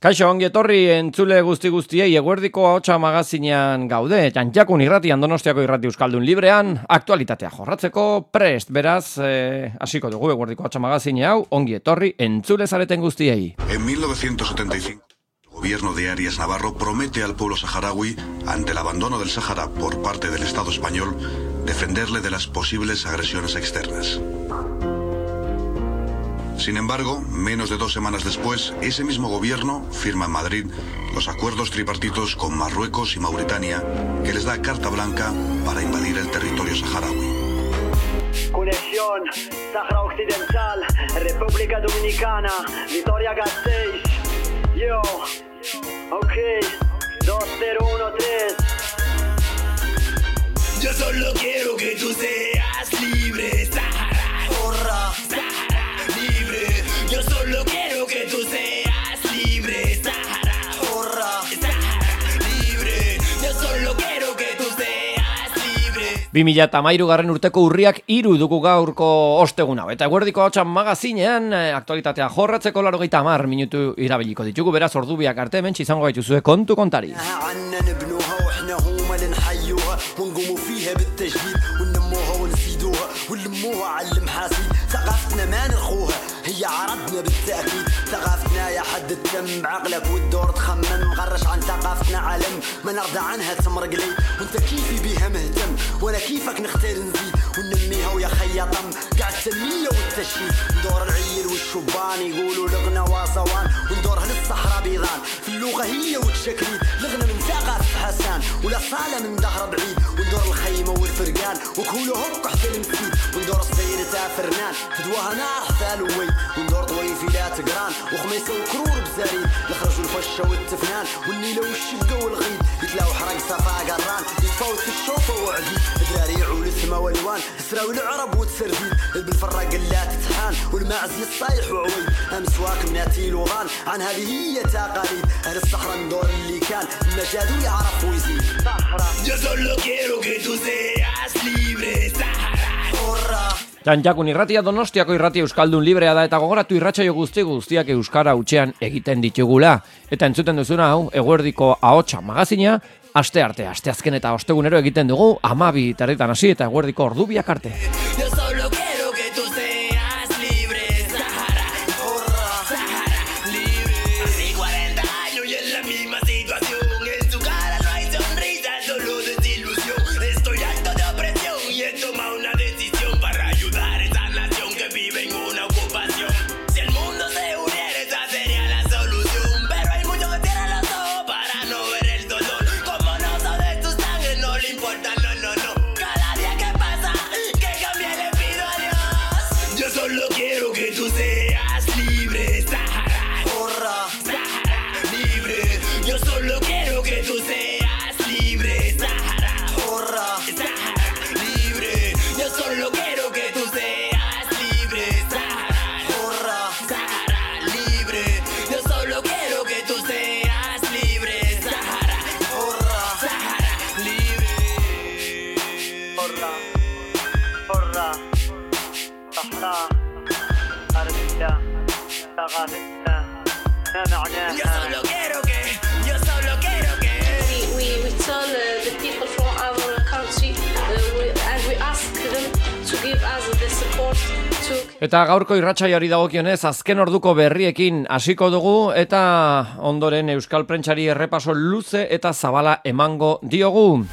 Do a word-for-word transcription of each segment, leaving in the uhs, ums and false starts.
Kaixo, ongi etorri entzule guzti guztiei eguerdiko ahotsa magazinean gaude. Jantjakun irratian Donostiako irrati euskaldun librean, aktualitatea jorratzeko prest. Beraz, eh, hasiko dugu eguerdiko ahotsa magazine hau, ongi etorri entzule zareten guztiei. En mil novecientos setenta y cinco, el gobierno de Arias Navarro promete al pueblo saharaui, ante el abandono del Sáhara por parte del Estado español, defenderle de las posibles agresiones externas. Sin embargo, menos de dos semanas después, ese mismo gobierno firma en Madrid los acuerdos tripartitos con Marruecos y Mauritania, que les da carta blanca para invadir el territorio saharaui. Conexión, Sahara Occidental, República Dominicana, Vitoria Gasteiz. Yo, ok, dos cero uno tres. Yo solo quiero que tú seas libre, Sahara. Porra, Sahara. Yo solo quiero que tú seas libre, Sahara, porra, Sahara, libre. Yo solo quiero que tú seas libre. bi mila hamairu garren urteko urriak hiru dugu gaurko ostegun hau. Eta eguerdiko ahotsa magazinean aktualitatea jorratzeko laurogeita hamar minutu irabiliko ditugu. Beraz, ordubiak arte hemen izango gaituzue kontu kontari. هي عرضنا بالتأكيد ثقافتنا يا حد التم عقلك والدور تخمم مغرش عن ثقافتنا علم ما نرضى عنها تمرق لي وانت كيفي بيها مهتم وانا كيفك نختار نزيد ونميها ويا خياطم قاعد التنمية والتشييد ندور العيل والشبان يقولوا لغنا وصوان وندورها للصحراء بيضان في اللغة هي والتشكريد لغنا من ثقافة حسان ولا صالة من ظهر بعيد وندور الخيمة والفرقان وكلهم قحط المسيد وندور الصير تافرنان فدواها نار حثالوي وندور طويفي لا تقران وخميسة وكرور بزاريد يخرجوا الفشة والتفنان والنيلة والشبقة والغيد يتلاو حرق صفا قران يتفوت الشوطة وعديد دراري عول السما والوان سراوي العرب وتسرديد بالفرق لا تتحان والمعز يصايح وعويد امسواك مناتي الوغان عن هذه هي تقاليد اهل الصحراء ندور اللي كان المجادو يعرف ويزيد Yo solo quiero que tú seas libre, Sahara, porra. Jantjakun irratia Donostiako irrati euskaldun librea da eta gogoratu irratsaio guzti guztiak euskara hutsean egiten ditugula. Eta entzuten duzuna hau, eguerdiko ahotsa magazinea, aste arte, aste azken eta ostegunero egiten dugu, hamabi terditan hasi eta eguerdiko ordubiak arte. Yo solo quiero que tú seas libre, Sahara, porra, Sahara, libre. Hace cuarenta años y en la misma situación, en su cara no hay sonrisa, solo desilusión. Estoy harto de opresión y he tomado una decisión para ayudar a esa nación que vive en una ocupación. Si el mundo se uniera, esa sería la solución, pero hay muchos que cierran los ojos para no ver el dolor. Como no son de tu sangre, no le importa, no, no, no. Cada día que pasa, que cambie le pido a Dios. Yo solo quiero que tú seas libre, Sahara, porra, Sahara, libre. Yo solo quiero que tú seas libre, Sahara, porra, Sahara, libre. Yo solo quiero que tú seas libre, Sahara, porra, Sahara, libre. Yo solo quiero que tú seas libre, Sahara, porra, Sahara, libre. حرة حرة صحراء أرضنا ثقافتنا ما Yo معناها solo quiero que, yo solo quiero que. we, we, we tell uh, the people from our country uh, we, and we ask them to give us the support to Eta gaurko irratsaiari dagokionez azken orduko berriekin hasiko dugu eta ondoren euskal prentsari errepaso luze eta zabala emango diogu.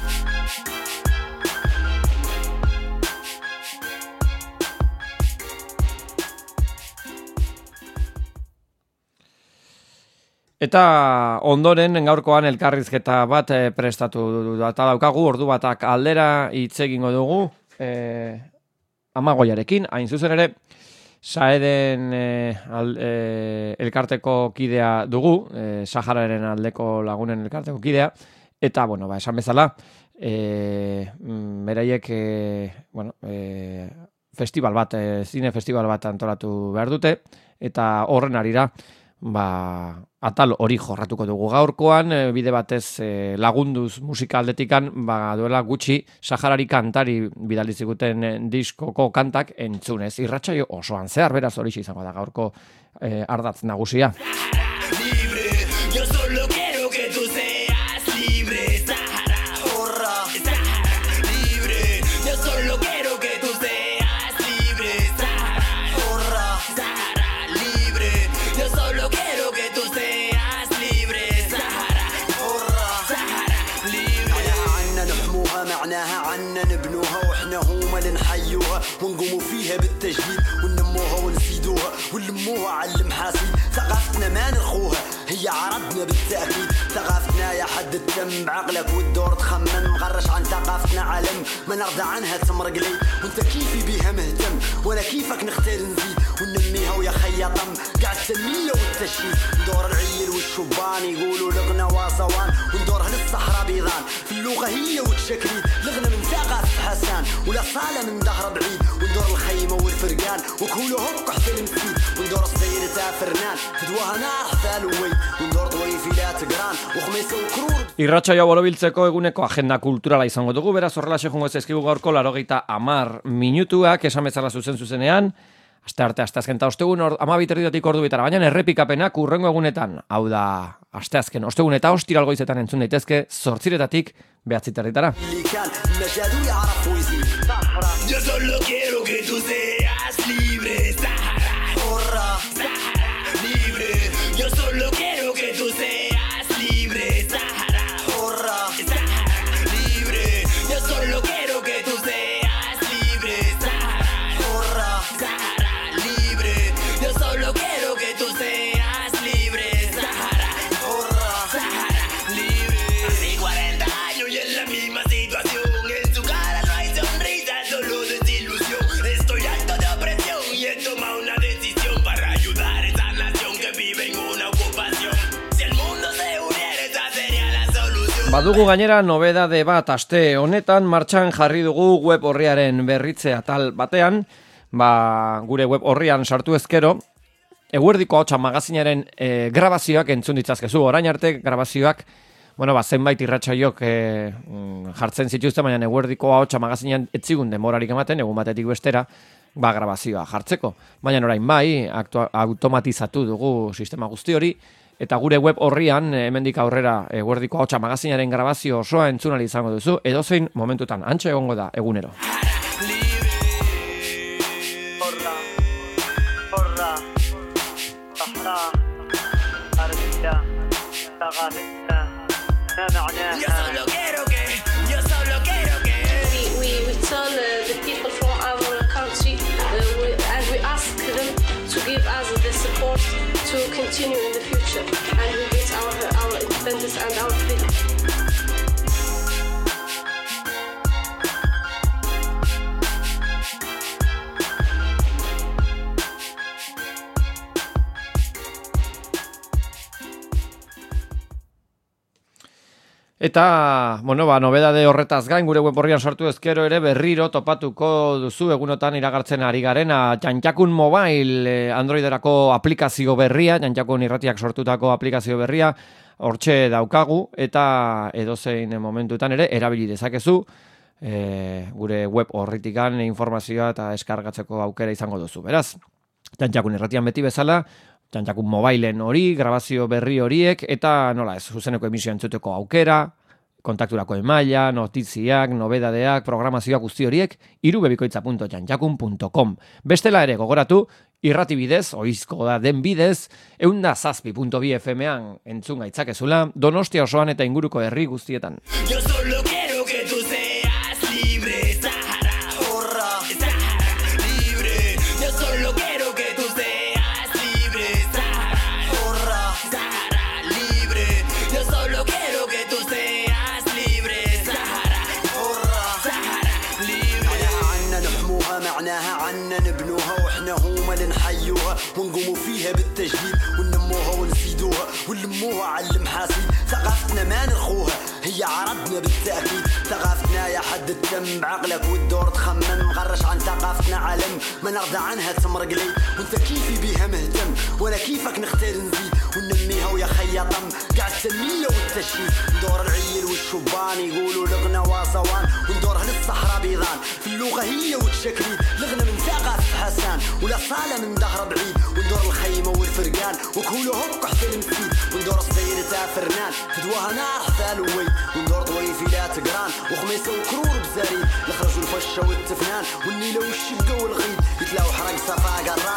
Eta ondoren gaurkoan elkarrizketa bat eh, prestatu eta daukagu, ordu batak aldera hitz egingo dugu eh, Amagoiarekin, hain zuzen ere Saeden eh, al, eh, elkarteko kidea dugu, eh, Sahararen aldeko lagunen elkarteko kidea, eta bueno, ba, esan bezala eh, beraiek eh, bueno, eh, festival bat, eh, zine festival bat antolatu behar dute, eta horren arira ba, atal hori jorratuko dugu gaurkoan, e, bide batez e, lagunduz musika aldetikan, ba, duela gutxi Saharari kantari bidali ziguten e, diskoko kantak entzunez. Irratsaio osoan zehar, beraz hori izango da gaurko e, ardatz nagusia. Libre, ونقوموا فيها بالتجديد وننموها ونزيدوها ونلموها على المحاسيد ثقافتنا ما نرخوها هي عرضنا بالتأكيد ثقافتنا يا حد التم بعقلك والدور تخمم مغرش عن ثقافتنا علم ما نرضى عنها تمرق لي وانت كيفي بيها مهتم وانا كيفك نختار نزيد وننميها ويا خيطم قاعد التنمية والتشييد ندور العيل والشبان يقولوا لغنا وصوان وندورها للصحراء بيضان في اللغة هي وتشكريد لغنا من ثقافة حسان ولا صالة من ظهر بعيد وندور الخيمة والفرقان وكلهم قحط المسيد وندور السير تافرنان فدواها نار حثالوي وندور طويفي لا تقران وخميسة وكرور Irratsaio borobiltzeko eguneko agenda kulturala izango dugu, beraz horrelaxe jongo zaizkigu gaurko laurogeita hamar minutuak esan bezala zuzen zuzenean, aste arte asteazken ta ostegun hamabi terdietatik ordu bitara, baina errepikapenak hurrengo egunetan, hau da asteazken ostegun eta ostiral goizetan entzun daitezke zortziretatik behatzi terditara. Yo solo quiero que tú seas libre, Sahara, Sahara, libre. Yo solo quiero que tú seas libre, Sahara, Sahara, libre. Yo solo quiero que tú seas libre, Sahara, Sahara, libre. Yo solo quiero que tú seas libre, Sahara, Sahara, libre. Hace cuarenta años y en la misma situación. En su cara no hay sonrisa, solo desilusión. Estoy harto de opresión y he tomado una decisión para ayudar a esa nación que vive en una ocupación. Si el mundo se uniera, esa sería la solución. Badugu gainera nobedade bat aste honetan martxan jarri dugu web orriaren berritze atal batean, ba, gure web orrian sartu ezkero, eguerdiko ahotsa magazinaren e, grabazioak entzun ditzazkezu, orain arte grabazioak, bueno, ba, zenbait irratsaiok e, jartzen zituzten, baina eguerdiko ahotsa magazinean etzigun denborarik ematen, egun batetik bestera, ba, grabazioa jartzeko. Baina orain bai, aktua, automatizatu dugu sistema guzti hori, eta gure web horrian, hemendik aurrera eguerdiko ahotsa magazinaren grabazio osoa entzun ahal izango duzu, edozein momentutan antxe egongo da egunero. حرة حرة صحراء أرضنا ثقافتنا ما Yo معناها solo quiero que, yo solo quiero que. We, we, we tell uh, the people from our country uh, we, and we ask them to give us the support to continue in the future and we get our, our independence and our freedom. Eta, bueno, ba, nobedade horretaz gain, gure web horrian sartu ezkero ere berriro topatuko duzu egunotan iragartzen ari garena Jantjakun Mobile Androiderako aplikazio berria, Jantjakun irratiak sortutako aplikazio berria, hortxe daukagu, eta edozein momentutan ere erabili dezakezu, e, gure web horritikan informazioa eta eskargatzeko aukera izango duzu. Beraz, Jantjakun irratian beti bezala, Jantjakun Mobileen hori, grabazio berri horiek, eta nola ez, zuzeneko emisioa entzuteko aukera, kontakturako emaila, notiziak, nobedadeak, programazioak guzti horiek, irubebikoitza punto jantjakun punto com. Bestela ere gogoratu, irrati bidez, oizko da den bidez, eunda zazpi punto bi F M-an entzun gaitzakezula, Donostia osoan eta inguruko herri guztietan. Yo solo quiero que tú seas libre, Sahara, Sahara, libre. Yo solo quiero que tú seas libre, Sahara, Sahara, libre. Yo solo quiero que tú seas libre, Sahara, Sahara, libre. عنا نحموها معناها عنا نبنوها واحنا هما اللي نحيوها ونقوموا فيها بالتجديد وننموها ونزيدوها ونلموها على المحاسيد ثقافتنا ما نرخوها هي عرضنا بالتأكيد ثقافتنا يا حد التم بعقلك والدور تخمم مغرش عن ثقافتنا علم ما نرضى عنها تمرق لي وانت كيفي بيها مهتم وانا كيفك نختار نزيد وننميها ويا خيطم قاعد التنمية والتشييد ندور العيل والشبان يقولوا لغنا وصوان وندورها للصحراء بيضان في اللغة هي وتشكريد لغنا من ثقافة حسان ولا صالة من ظهر بعيد وندور الخيمة والفرقان وكلهم قحط المسيد وندور السير تافرنان فدواها نار حثالوي وندور طويفي لا تقران وخميسة وكرور بزاريد يخرجوا الفشة والتفنان والنيلة والشقة والغيد يتلاو حرق صفا قران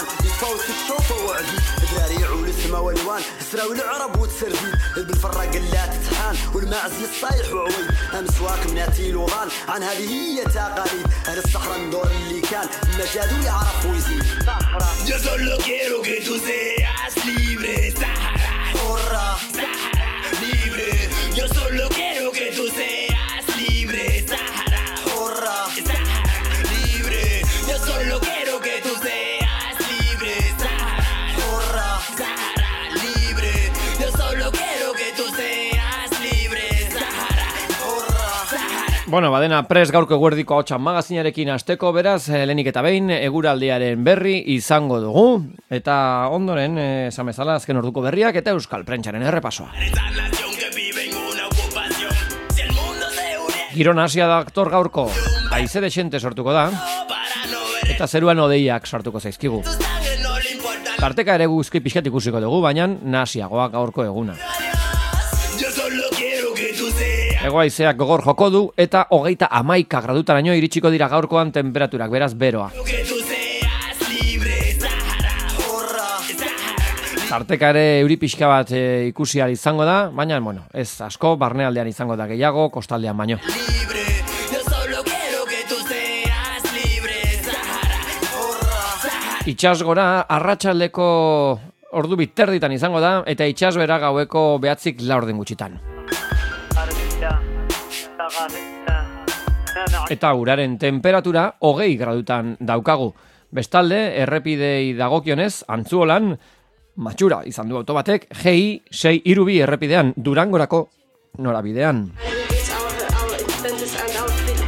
شوفه وتشوفه وعدي دراري يعول السما والوان سراو العرب وتسرديد بالفرة قلات تحان والماعز يصايح وعويد امسواك مناتي الوضان عن هذه هي تقاليد اهل الصحراء ندور اللي كان مجادو يعرف ويزيد Yo solo quiero que tú seas libre, Sahara. حرة Sahara, libre. Yo solo quiero que tú seas libre, Sahara. حرة Sahara, libre. Yo solo quiero que tú seas libre, Sahara. حرة Sahara, libre. Yo solo quiero que tú seas libre, Sahara. Sahara. Bueno, badena pres gaurko eguerdiko hotxan magazinarekin hasteko, beraz, eh, lehenik eta behin eguraldiaren berri izango dugu. Eta ondoren, eh, esan bezala, azken orduko berriak eta euskal prentsaren errepasoa. Esta nación que vive en una ocupación. Si el mundo se une Giron Asia da aktor gaurko, haize dexente sortuko da, para no ver eta zeruan odeiak sortuko zaizkigu. tu sangre, no le importa Tarteka ere guzki pixkat ikusiko dugu, baina nasiagoak gaurko eguna. Yo solo quiero que tú seas Hego haizeak gogor joko du eta hogeita hamaika gradutaraino iritsiko dira gaurkoan temperaturak, beraz beroa. que tú seas libre, Sahara. Sahara, Tarteka ere euri pixka bat e, ikusi ahal izango da, baina, bueno, ez asko, barnealdean izango da gehiago, kostaldean baino. libre. Yo solo quiero que tú seas libre, Sahara. Sahara, Itsasgora arratsaldeko ordu biterditan izango da, eta itsasbera gaueko behatzik laurden gutxitan. أرجع تغافلنا نامع Eta uraren temperatura hogei gradutan daukagu. Bestalde, errepidei dagokionez, Antzuolan, matxura izan du auto batek, G I sei irubi errepidean, Durangorako norabidean. And we get our, our independence and our freedom.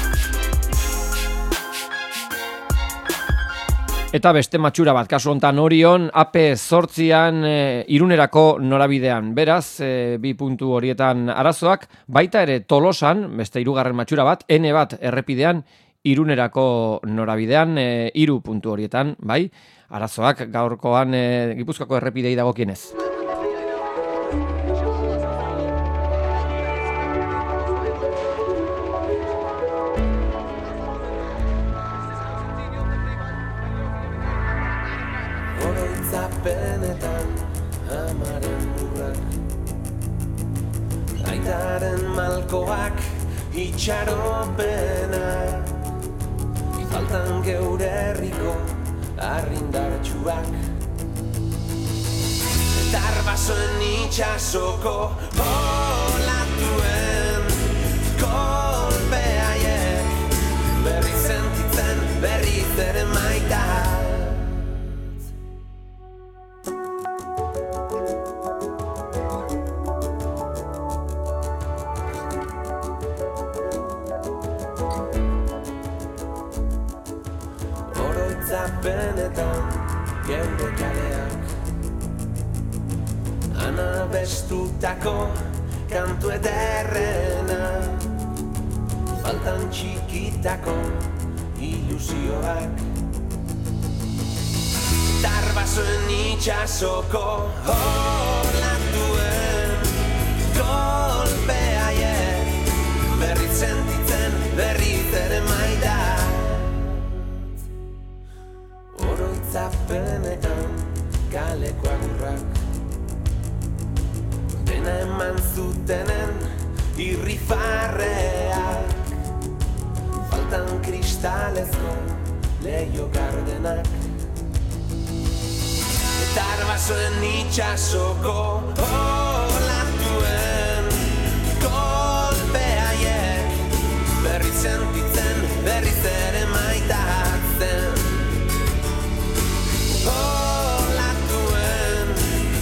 Eta beste matxura bat, kasu hontan Orion, A P zortzian e, irunerako norabidean. Beraz, e, bi puntu horietan arazoak, baita ere Tolosan, beste hirugarren matxura bat, N bat errepidean, irunerako norabidean, e, hiru puntu horietan, bai, arazoak gaurkoan e, Gipuzkoako errepidei dagokienez. Oroitzapenetan amaren lurrak aitaren malkoak itxaropena faltan geure herriko arrindartxuak Darbasoen itxasoko olatuen kolpeaiek berri sentitzen berriz ere maita Oroitzapenetan geure kaleak Anabestutako kantu ederrena Faltan txikitako ilusioak Darbasoen itxasoko olatuen kolpeaiek berriz sentitzen berriz ere maidat Oroitzapenetan kaleko agurrak Dena eman zutenen irrifarreak Faltan kristalezko leio gardenak Eta arbasoen itxasoko olatuen kolpeaiek berriz sentitzen berriz ere maitatzen Olatuen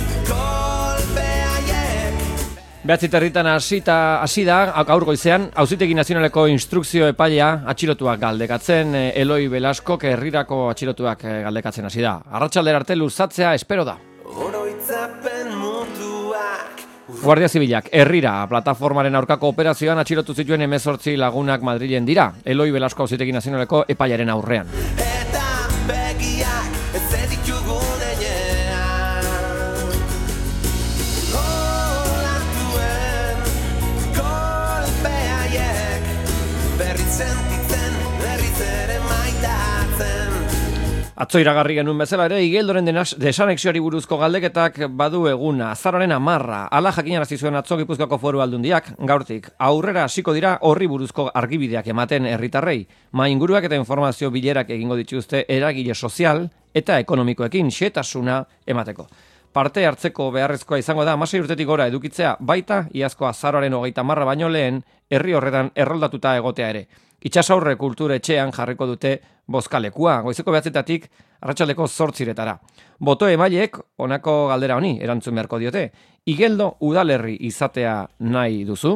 kolpeaiek Behatzi territan hasita hasi da gaur goizean Auzitegi Nazionaleko instrukzio epailea atxilotuak galdekatzen, Eloi Belaskok herrirako atxilotuak galdekatzen hasi da. Arratsaldera arte luzatzea espero da. Oroitzapen mutuak Guardia Zibilak herrira plataformaren aurkako operazioan atxilotu zituen hemezortzi lagunak Madrilen dira. Eloi Belasko Auzitegi Nazionaleko epailaren aurrean. eta begiak ez ditugun enean Olatuen kolpeaiek berriz sentitzen berriz ere maitatzen Atzo iragarri genuen bezala ere, Igeldoren desanexioari buruzko galdeketak badu eguna, azaroaren hamarra, ala jakinarazi zuen atzo Gipuzkoako Foru Aldundiak, gaurtik, aurrera hasiko dira horri buruzko argibideak ematen herritarrei, mainguruak eta informazio bilerak egingo dituzte eragile sozial eta ekonomikoekin xetasuna emateko. Parte hartzeko beharrezkoa izango da hamasei urtetik gora edukitzea, baita iazko azaroaren hogeita hamarra baino lehen herri horretan erroldatuta egotea ere. Itxasaurre kultur etxean jarriko dute bozkalekua, goizeko behatzetatik arratsaldeko zortziretara. Boto emaileek honako galdera honi erantzun beharko diote. Igeldo udalerri izatea nahi duzu?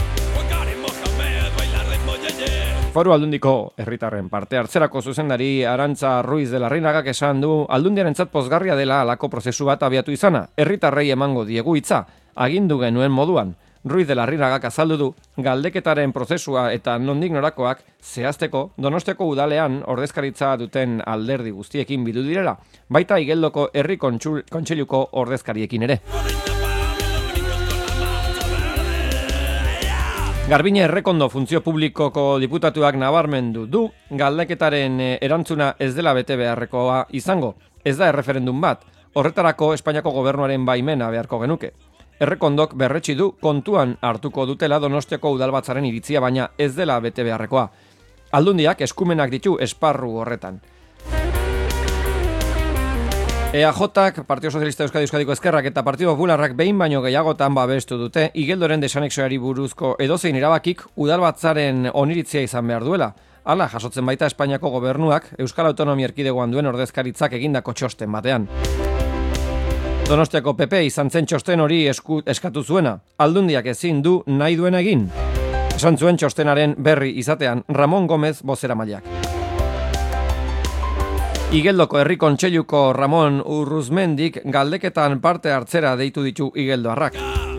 Foru Aldundiko herritarren parte hartzerako zuzendari Arantza Ruiz de la Reinagak esan du Aldundiarentzat pozgarria dela halako prozesu bat abiatu izana. Herritarrei emango diegu hitza, agindu genuen moduan. Ruiz de la Reinagak azaldu du galdeketaren prozesua eta nondik norakoak zehazteko Donostiako udalean ordezkaritza duten alderdi guztiekin bildu direla, baita Igeldoko herri kontseiluko ordezkariekin ere. Garbine Errekondo funtzio publikoko diputatuak nabarmendu du galdeketaren erantzuna ez dela bete beharrekoa izango. Ez da erreferendum bat, horretarako Espainiako gobernuaren baimena beharko genuke. Errekondok berretsi du kontuan hartuko dutela Donostiako udalbatzaren iritzia, baina ez dela bete beharrekoa. Aldundiak eskumenak ditu esparru horretan. E A Jak, Partido Socialista Euskadi Euskadiko Ezkerrak eta Partido Popularrak behin baino gehiagotan babestu dute Igeldoren desanexioari buruzko edozein erabakik udalbatzaren oniritzia izan behar duela. Hala, jasotzen baita Espainiako gobernuak Euskal Autonomia Erkidegoan duen ordezkaritzak egindako txosten batean. Donostiako P P izan zen txosten hori esku, eskatu zuena. Aldundiak ezin du nahi duena egin. Esan zuen txostenaren berri izatean Ramon Gomez bozeramaileak. Igeldoko herri kontseiluko Ramon Urruzmendik galdeketan parte hartzera deitu ditu igeldoarrak.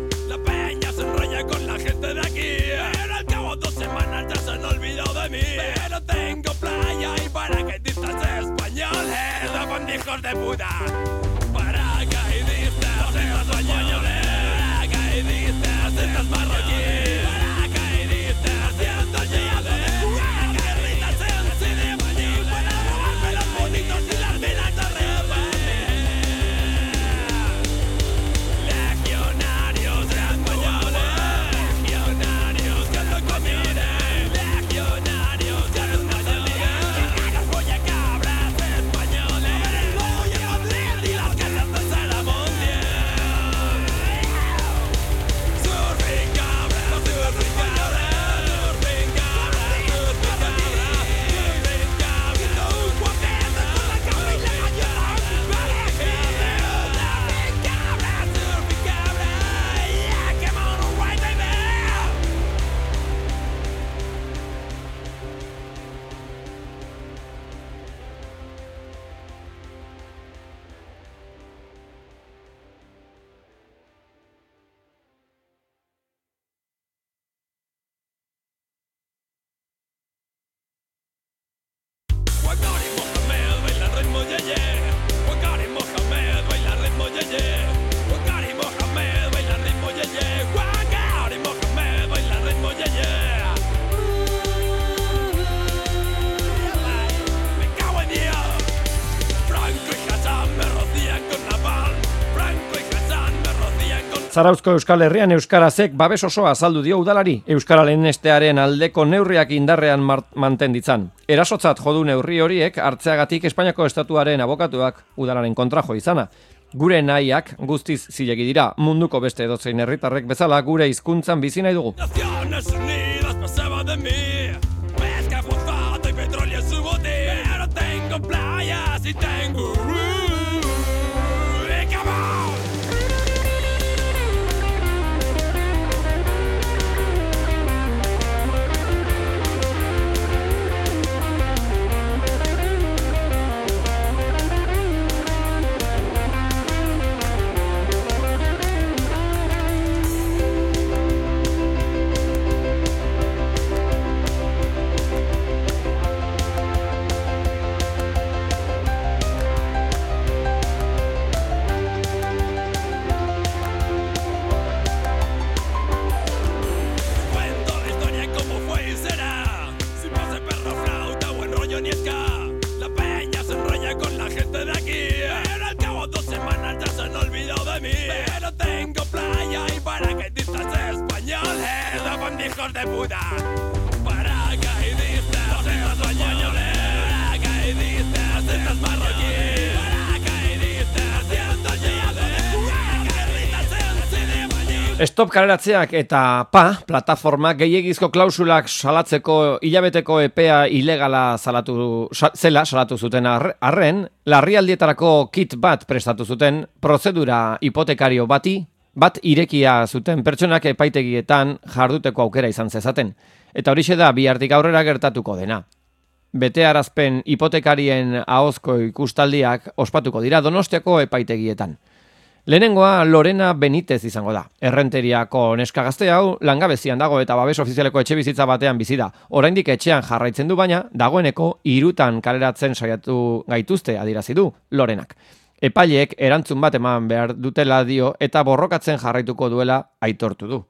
Zarauzko Euskal Herrian euskarazek babes osoa azaldu dio udalari, euskararen estearen aldeko neurriak indarrean manten ditzan. Erasotzat jodu neurri horiek hartzeagatik Espainiako estatuaren abokatuak udalaren kontra jo izana. Gure nahiak guztiz zilegi dira, munduko beste edozein herritarrek bezala gure hizkuntzan bizi nahi dugu. hijos de puta. Paracaidistas, seas españoles. Paracaidistas, seas marroquíes. Paracaidistas, cientos días de guerritas en Zinebañín. Stop kaleratzeak eta pa, plataforma gehiegizko klausulak salatzeko hilabeteko epea ilegala salatu, sa, zela salatu zuten arren, larrialdietarako kit bat prestatu zuten prozedura hipotekario bati, bat irekia zuten pertsonak epaitegietan jarduteko aukera izan zezaten. Eta horixe da bihartik aurrera gertatuko dena. Betearazpen hipotekarien ahozko ikustaldiak ospatuko dira Donostiako epaitegietan. Lehenengoa Lorena Benitez izango da. Errenteriako neska gazte hau langabezian dago eta babes ofizialeko etxebizitza batean bizi da. Oraindik etxean jarraitzen du, baina dagoeneko hirutan kaleratzen saiatu gaituzte adierazi du Lorenak. Epaileek erantzun bat eman behar dutela dio eta borrokatzen jarraituko duela aitortu du.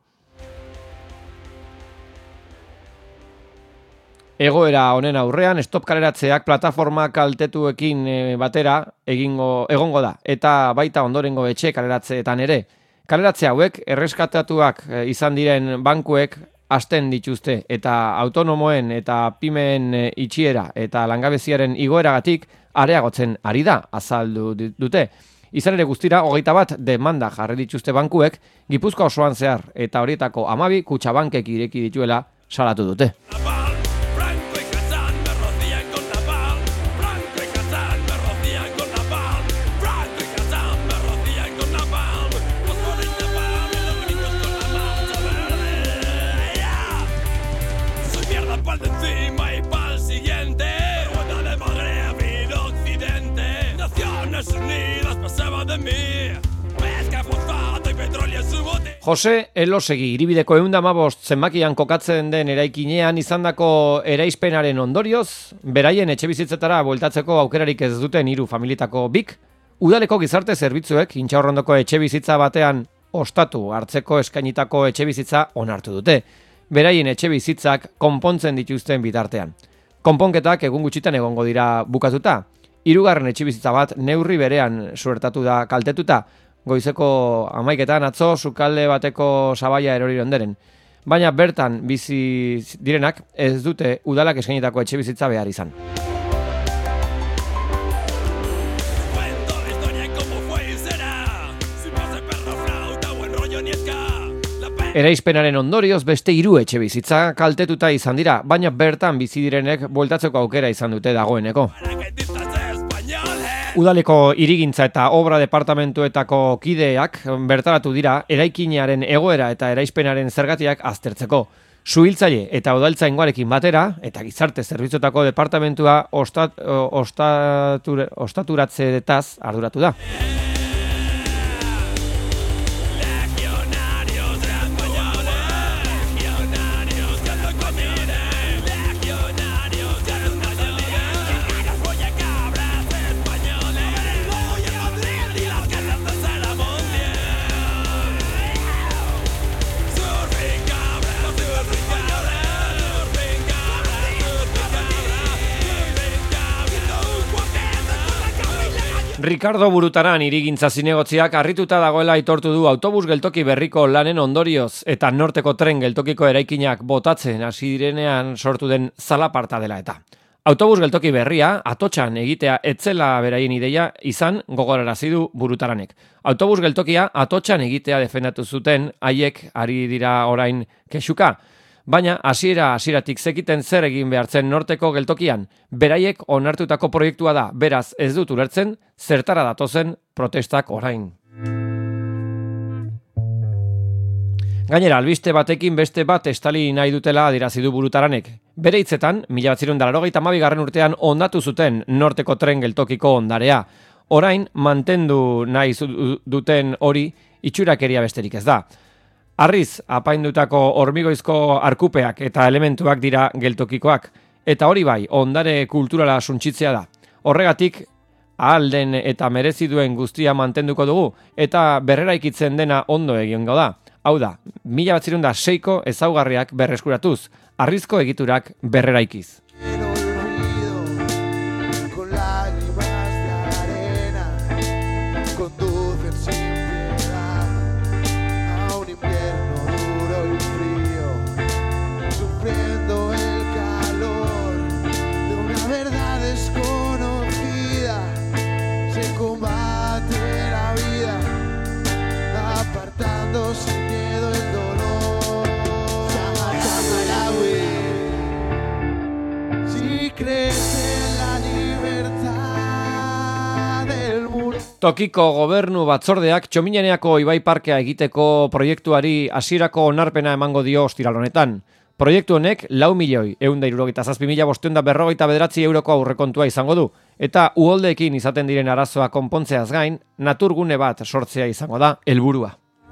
Egoera honen aurrean, stop kaleratzeak plataforma kaltetuekin batera egingo egongo da, eta baita ondorengo etxe kaleratzeetan ere. Kaleratze hauek erreskatatuak izan diren bankuek hasten dituzte, eta autonomoen eta pimeen itxiera eta langabeziaren igoeragatik areagotzen ari da, azaldu dute. Izan ere guztira, hogeita bat demanda jarri dituzte bankuek, Gipuzkoa osoan zehar, eta horietako hamabi Kutxabankek ireki dituela salatu dute. Jose Elosegi hiribideko ehun eta hamabost zenbakian kokatzen den eraikinean izandako eraispenaren ondorioz, beraien etxebizitzetara bueltatzeko aukerarik ez duten hiru familietako bik, udaleko gizarte zerbitzuek Intxaurrondoko etxebizitza batean ostatu hartzeko eskainitako etxebizitza onartu dute. Beraien etxebizitzak konpontzen dituzten bitartean. Konponketak egun gutxitan egongo dira bukatuta. Hirugarren etxebizitza bat neurri berean suertatu da kaltetuta, goizeko hamaiketan atzo sukalde bateko sabaia erori onderen. Baina bertan bizi direnak ez dute udalak eskainitako etxebizitza behar izan. Eraispenaren ondorioz beste hiru etxebizitza kaltetuta izan dira, baina bertan bizi direnek bueltatzeko aukera izan dute dagoeneko. Udaleko hirigintza eta obra departamentuetako kideak bertaratu dira eraikinearen egoera eta eraispenaren zergatiak aztertzeko. Suhiltzaile eta udaltzaingoarekin batera eta gizarte zerbitzuetako departamentua ostat, ostatur, ostaturatzeetaz arduratu da. Ricardo Burutaran hirigintza zinegotziak harrituta dagoela aitortu du autobus geltoki berriko lanen ondorioz eta norteko tren geltokiko eraikinak botatzen hasi direnean sortu den zalaparta dela eta. Autobus geltoki berria Atotxan egitea etzela beraien ideia izan gogorarazi du Burutaranek. Autobus geltokia Atotxan egitea defendatu zuten haiek ari dira orain kexuka. Baina hasiera hasieratik zekiten zer egin behartzen norteko geltokian. Beraiek onartutako proiektua da, beraz ez dut ulertzen zertara datozen protestak orain. Gainera, albiste batekin beste bat estali nahi dutela adierazi du Burutaranek. Bere hitzetan, mila bederatziehun eta laurogeita hamabigarren urtean ondatu zuten norteko tren geltokiko ondarea. Orain mantendu nahi duten hori itxurakeria besterik ez da. Harriz apaindutako hormigoizko arkupeak eta elementuak dira geltokikoak, eta hori bai, ondare kulturala suntsitzea da. Horregatik, ahal den eta merezi duen guztia mantenduko dugu, eta berreraikitzen dena ondo egingo da. Hau da, mila bederatziehun eta seiko ezaugarriak berreskuratuz, harrizko egiturak berreraikiz. combate la vida, apartando sin miedo el dolor. Saharaui, si crees en la libertad del muro. Tokiko gobernu batzordeak Txomineneako Ibai Parkea egiteko proiektuari hasierako onarpena emango dio ostiral honetan. Proiektu honek lau milioi ehun eta hirurogeita zazpi mila bostehun eta berrogeita bederatzi euroko aurrekontua izango du, eta uholdeekin izaten diren arazoa konpontzeaz gain, naturgune bat sortzea izango da helburua.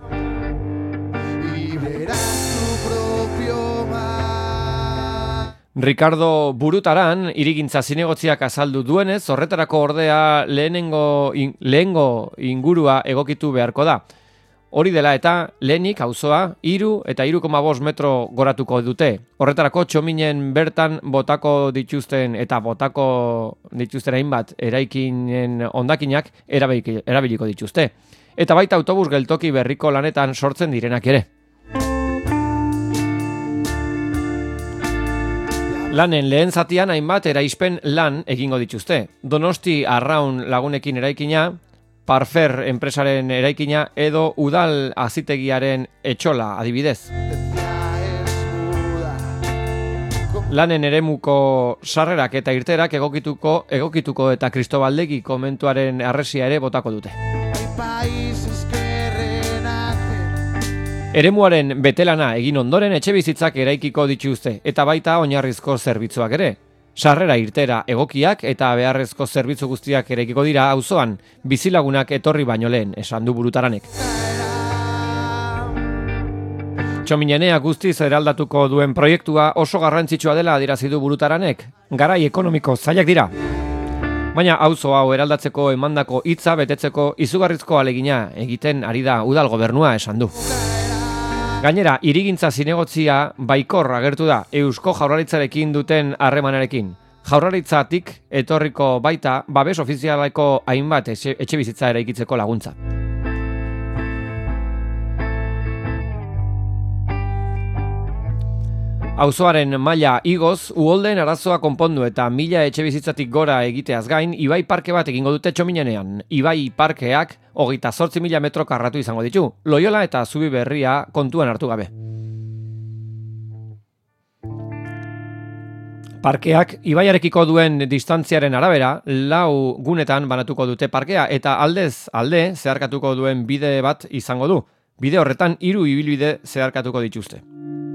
Ricardo Burutaran hirigintza zinegotziak azaldu duenez, horretarako ordea lehenengo, in, lehengo ingurua egokitu beharko da. Hori dela eta lehenik auzoa hiru eta hiru koma bost metro goratuko dute. Horretarako Txominen bertan botako dituzten eta botako dituzten hainbat eraikinen hondakinak erabiliko dituzte. Eta baita autobus geltoki berriko lanetan sortzen direnak ere. Lanen lehen zatian hainbat eraispen lan egingo dituzte. Donosti Arraun lagunekin eraikina, Parfer enpresaren eraikina edo udal azitegiaren etxola adibidez. Lanen eremuko sarrerak eta irterak egokituko, egokituko eta Kristobaldegi komentuaren arresia ere botako dute. Eremuaren betelana egin ondoren etxebizitzak eraikiko dituzte eta baita oinarrizko zerbitzuak ere. Sarrera irtera egokiak eta beharrezko zerbitzu guztiak eraikiko dira auzoan, bizilagunak etorri baino lehen, esan du Burutaranek. Txominenea guztiz eraldatuko duen proiektua oso garrantzitsua dela adierazi du Burutaranek. Garai ekonomiko zailak dira. Baina auzo hau eraldatzeko emandako hitza betetzeko izugarrizko alegina egiten ari da udal gobernua, esan du. Gainera, hirigintza zinegotzia baikor agertu da Eusko Jaurlaritzarekin duten harremanarekin. Jaurlaritzatik etorriko baita babes ofizialeko hainbat etxe bizitza eraikitzeko laguntza. Auzoaren maila igoz, uholden arazoa konpondu eta mila etxe bizitzatik gora egiteaz gain, Ibai Parke bat egingo dute Txominenean. Ibai Parkeak hogeita zortzi mila metro karratu izango ditu, Loiola eta Zubi Berria kontuan hartu gabe. Parkeak ibaiarekiko duen distantziaren arabera, lau gunetan banatuko dute parkea eta aldez alde zeharkatuko duen bide bat izango du. Bide horretan hiru ibilbide zeharkatuko dituzte.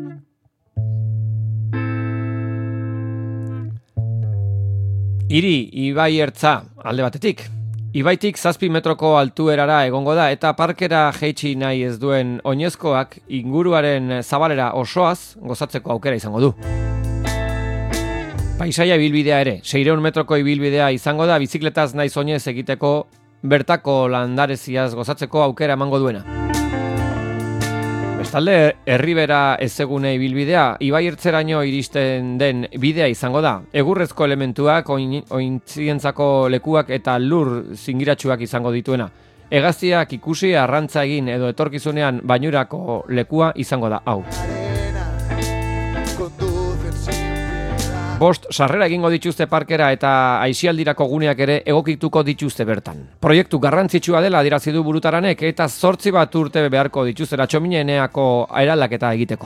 Hiri Ibai ertza alde batetik. Ibaitik zazpi metroko altuerara egongo da eta parkera jeitsi nahi ez duen oinezkoak inguruaren zabalera osoaz gozatzeko aukera izango du. Paisaia ibilbidea ere, seiehun metroko ibilbidea izango da bizikletaz naiz oinez egiteko bertako landareziaz gozatzeko aukera emango duena. Bestalde, herribera ezegune ibilbidea, Ibai ertzeraino iristen den bidea izango da. Egurrezko elementuak, oin, ointzientzako lekuak eta lur zingiratsuak izango dituena. Hegaztiak ikusi, arrantza egin edo etorkizunean bainurako lekua izango da hau. Bost sarrera egingo dituzte parkera eta aisialdirako guneak ere egokituko dituzte bertan. Proiektu garrantzitsua dela adierazi du Burutaranek eta zortzi bat urte beharko dituztera Txomineneako eraldaketa egiteko.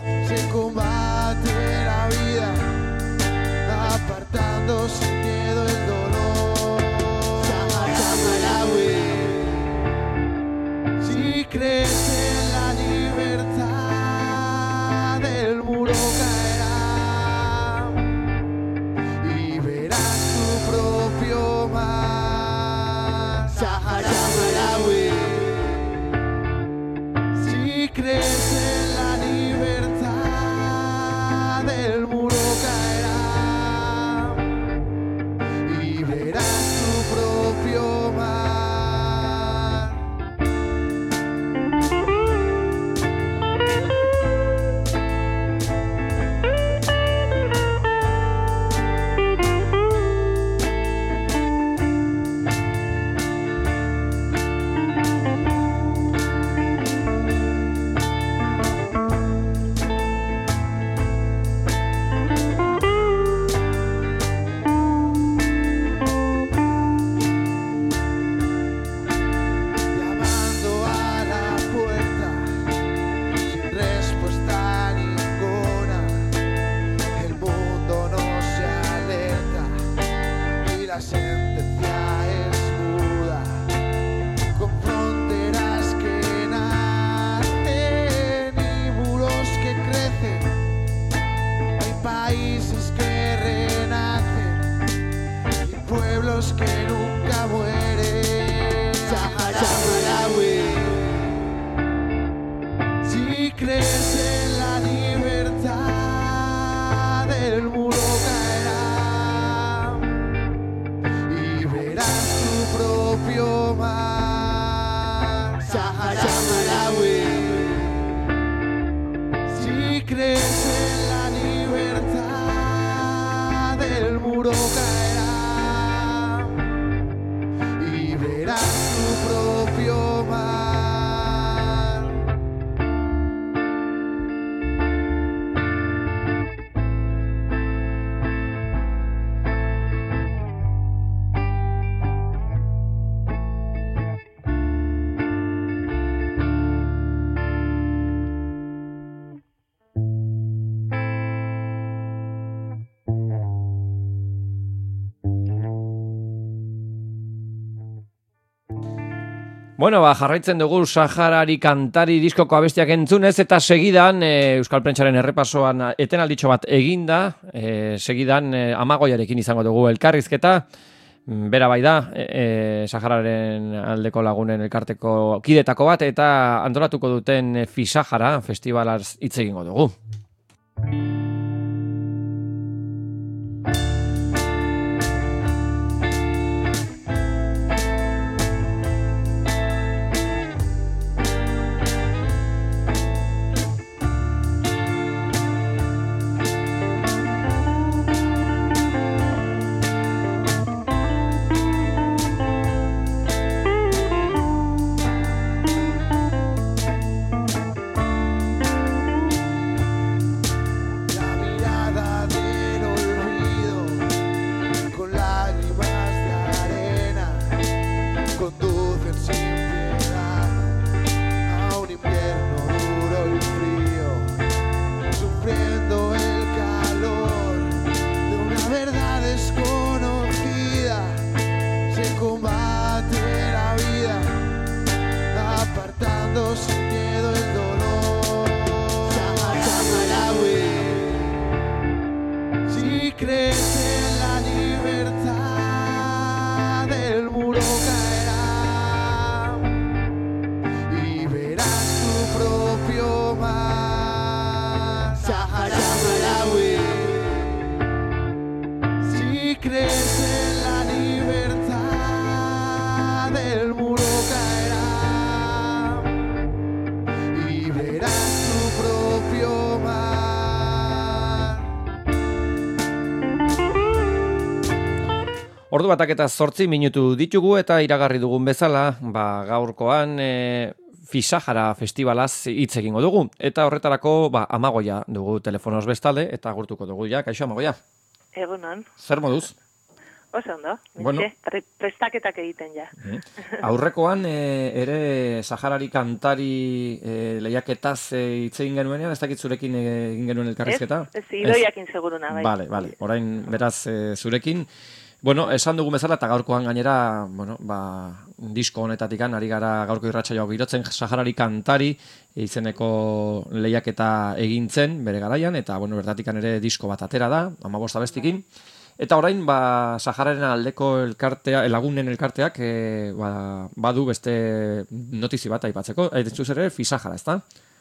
Propio mar. Bueno, ba, jarraitzen dugu Saharari kantari diskoko abestiak entzunez, eta segidan, e, Euskal Prentsaren errepasoan etenalditxo bat eginda, e, segidan e, Amagoiarekin izango dugu elkarrizketa, bera bai da, e, Sahararen aldeko lagunen elkarteko kidetako bat, eta antolatuko duten Fisahara festivalaz hitz egingo dugu. Ordu batak eta zortzi minutu ditugu eta iragarri dugun bezala, ba, gaurkoan e, Fisahara festivalaz hitz egingo dugu. Eta horretarako ba, Amagoia dugu telefonoz bestalde eta agurtuko dugu ja. Kaixo Amagoia? Egunon. Zer moduz? Oso ondo, bueno. Prestaketak egiten ja. Aurrekoan e, ere Saharari kantari e, lehiaketaz hitz egin genuenean, ez dakit zurekin egin genuen elkarrizketa? Ez, ez idoiakin seguruna, bai. Vale, vale. Orain beraz e, zurekin. Bueno, esan dugu bezala eta gaurkoan gainera, bueno, ba, disko honetatikan ari gara gaurko irratsaioa girotzen Saharari kantari izeneko lehiaketa egintzen bere garaian eta bueno, bertatikan ere disko bat atera da, hamabost abestikin. Eta orain ba Sahararen aldeko elkartea, lagunen elkarteak e, ba, badu beste notizi bat aipatzeko. Aitzuz ere Fisahara, ezta?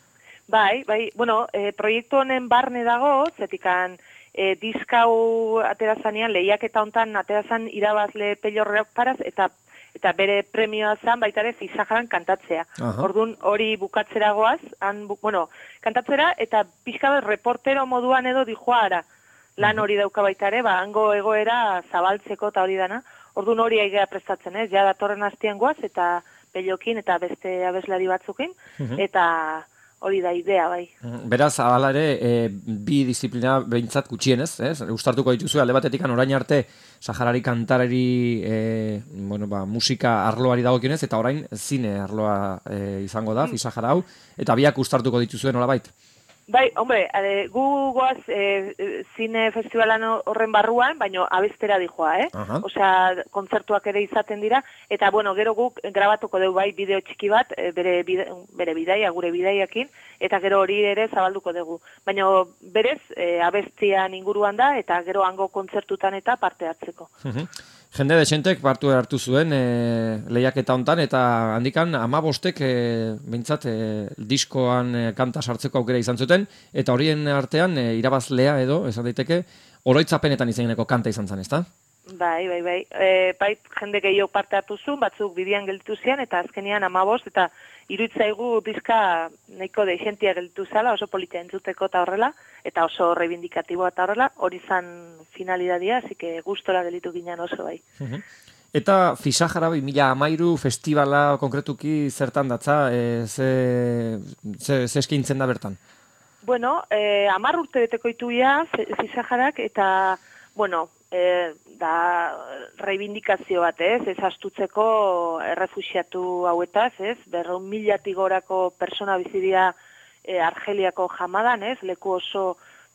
Bai, bai, bueno, e, proiektu honen barne dago, zetikan E, diskau aterazanean, lehiaketa hontan aterazan irabazle Pello Paraz eta eta bere premioa zan baita ere Fisaharan kantatzea. Uh-huh. Orduan hori bukatzera goaz, han, bu, bueno, kantatzera eta pixka bat reportero moduan edo dijoara. Lan hori dauka baita ere, ba, hango egoera zabaltzeko eta hori dana. Orduan hori aigea prestatzen, ez? Ja datorren hastian goaz eta Pellokin eta beste abeslari batzukin, uh-huh. eta hori da idea, bai. Beraz, hala ere, e, bi disiplina behintzat gutxienez, ez? Uztartuko dituzu, alde batetikan orain arte Saharari kantarari e, bueno, ba, musika arloari dagokionez, eta orain zine arloa e, izango da, Fisahara hau, eta biak uztartuko dituzuen nolabait. Bai, hombre, ade, gu goaz e, zine festivalan horren barruan, baino abestera dijoa, eh? Uh-huh. Osea, kontzertuak ere izaten dira, eta bueno, gero guk grabatuko dugu bai bideo txiki bat, e, bere, bide, bere bidaia, gure bidaiakin, eta gero hori ere zabalduko dugu. Baina berez, e, abestian inguruan da, eta gero hango kontzertutan eta parte hartzeko. Uh-huh. Jende desentek partu hartu zuen e, lehiaketa hontan eta handikan amabostek e, behintzat e, diskoan e, kanta sartzeko aukera izan zuten eta horien artean e, irabazlea edo, esan daiteke, oroitzapenetan izeneko kanta izan zen, ezta? Bai, bai, bai. E, bai, jende gehiago parte hartu zuen, batzuk bidean gelditu zian eta azkenean amabost eta iruditzaigu diska nahiko deixentia gelditu zala, oso politia entzuteko eta horrela, eta oso reivindikatiboa eta horrela, hori zan finalidadia, así que gustora gelditu ginen oso bai. Uh-huh. Eta Fisahara bi mila hamairu festivala konkretuki zertan datza, e, ze, ze, ze eskintzen da bertan? Bueno, eh, hamar urte beteko ituia Fisaharak eta, bueno, e, da reivindikazio bat, ez, ez astutzeko errefuxiatu hauetaz, ez, berreun milatik gorako persona bizidia e, Argeliako jamadan, ez, leku oso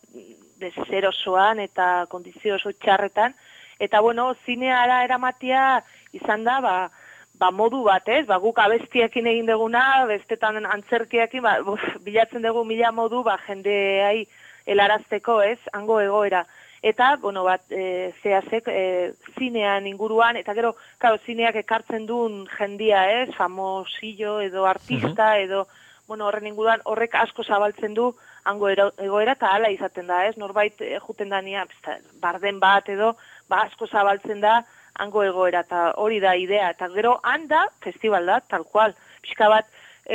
deserosoan eta kondizio oso txarretan, eta bueno, zineara eramatia izan da, ba, ba, modu bat, ez? Ba, guk abestiakin egin duguna, bestetan antzerkiakin, ba, buf, bilatzen dugu mila modu, ba, jendeai helarazteko, ez? Hango egoera. Eta, bueno, bat, e, zehazek, e, zinean inguruan, eta gero, claro, zineak ekartzen duen jendia, ez? Famosillo edo artista, uh-huh. edo, bueno, horren inguruan, horrek asko zabaltzen du hango egoera, eta hala izaten da, ez? Norbait e, juten dania, barden bat edo, ba, asko zabaltzen da hango egoera, eta hori da idea. Eta gero, handa, festival da, tal cual. Pixka bat,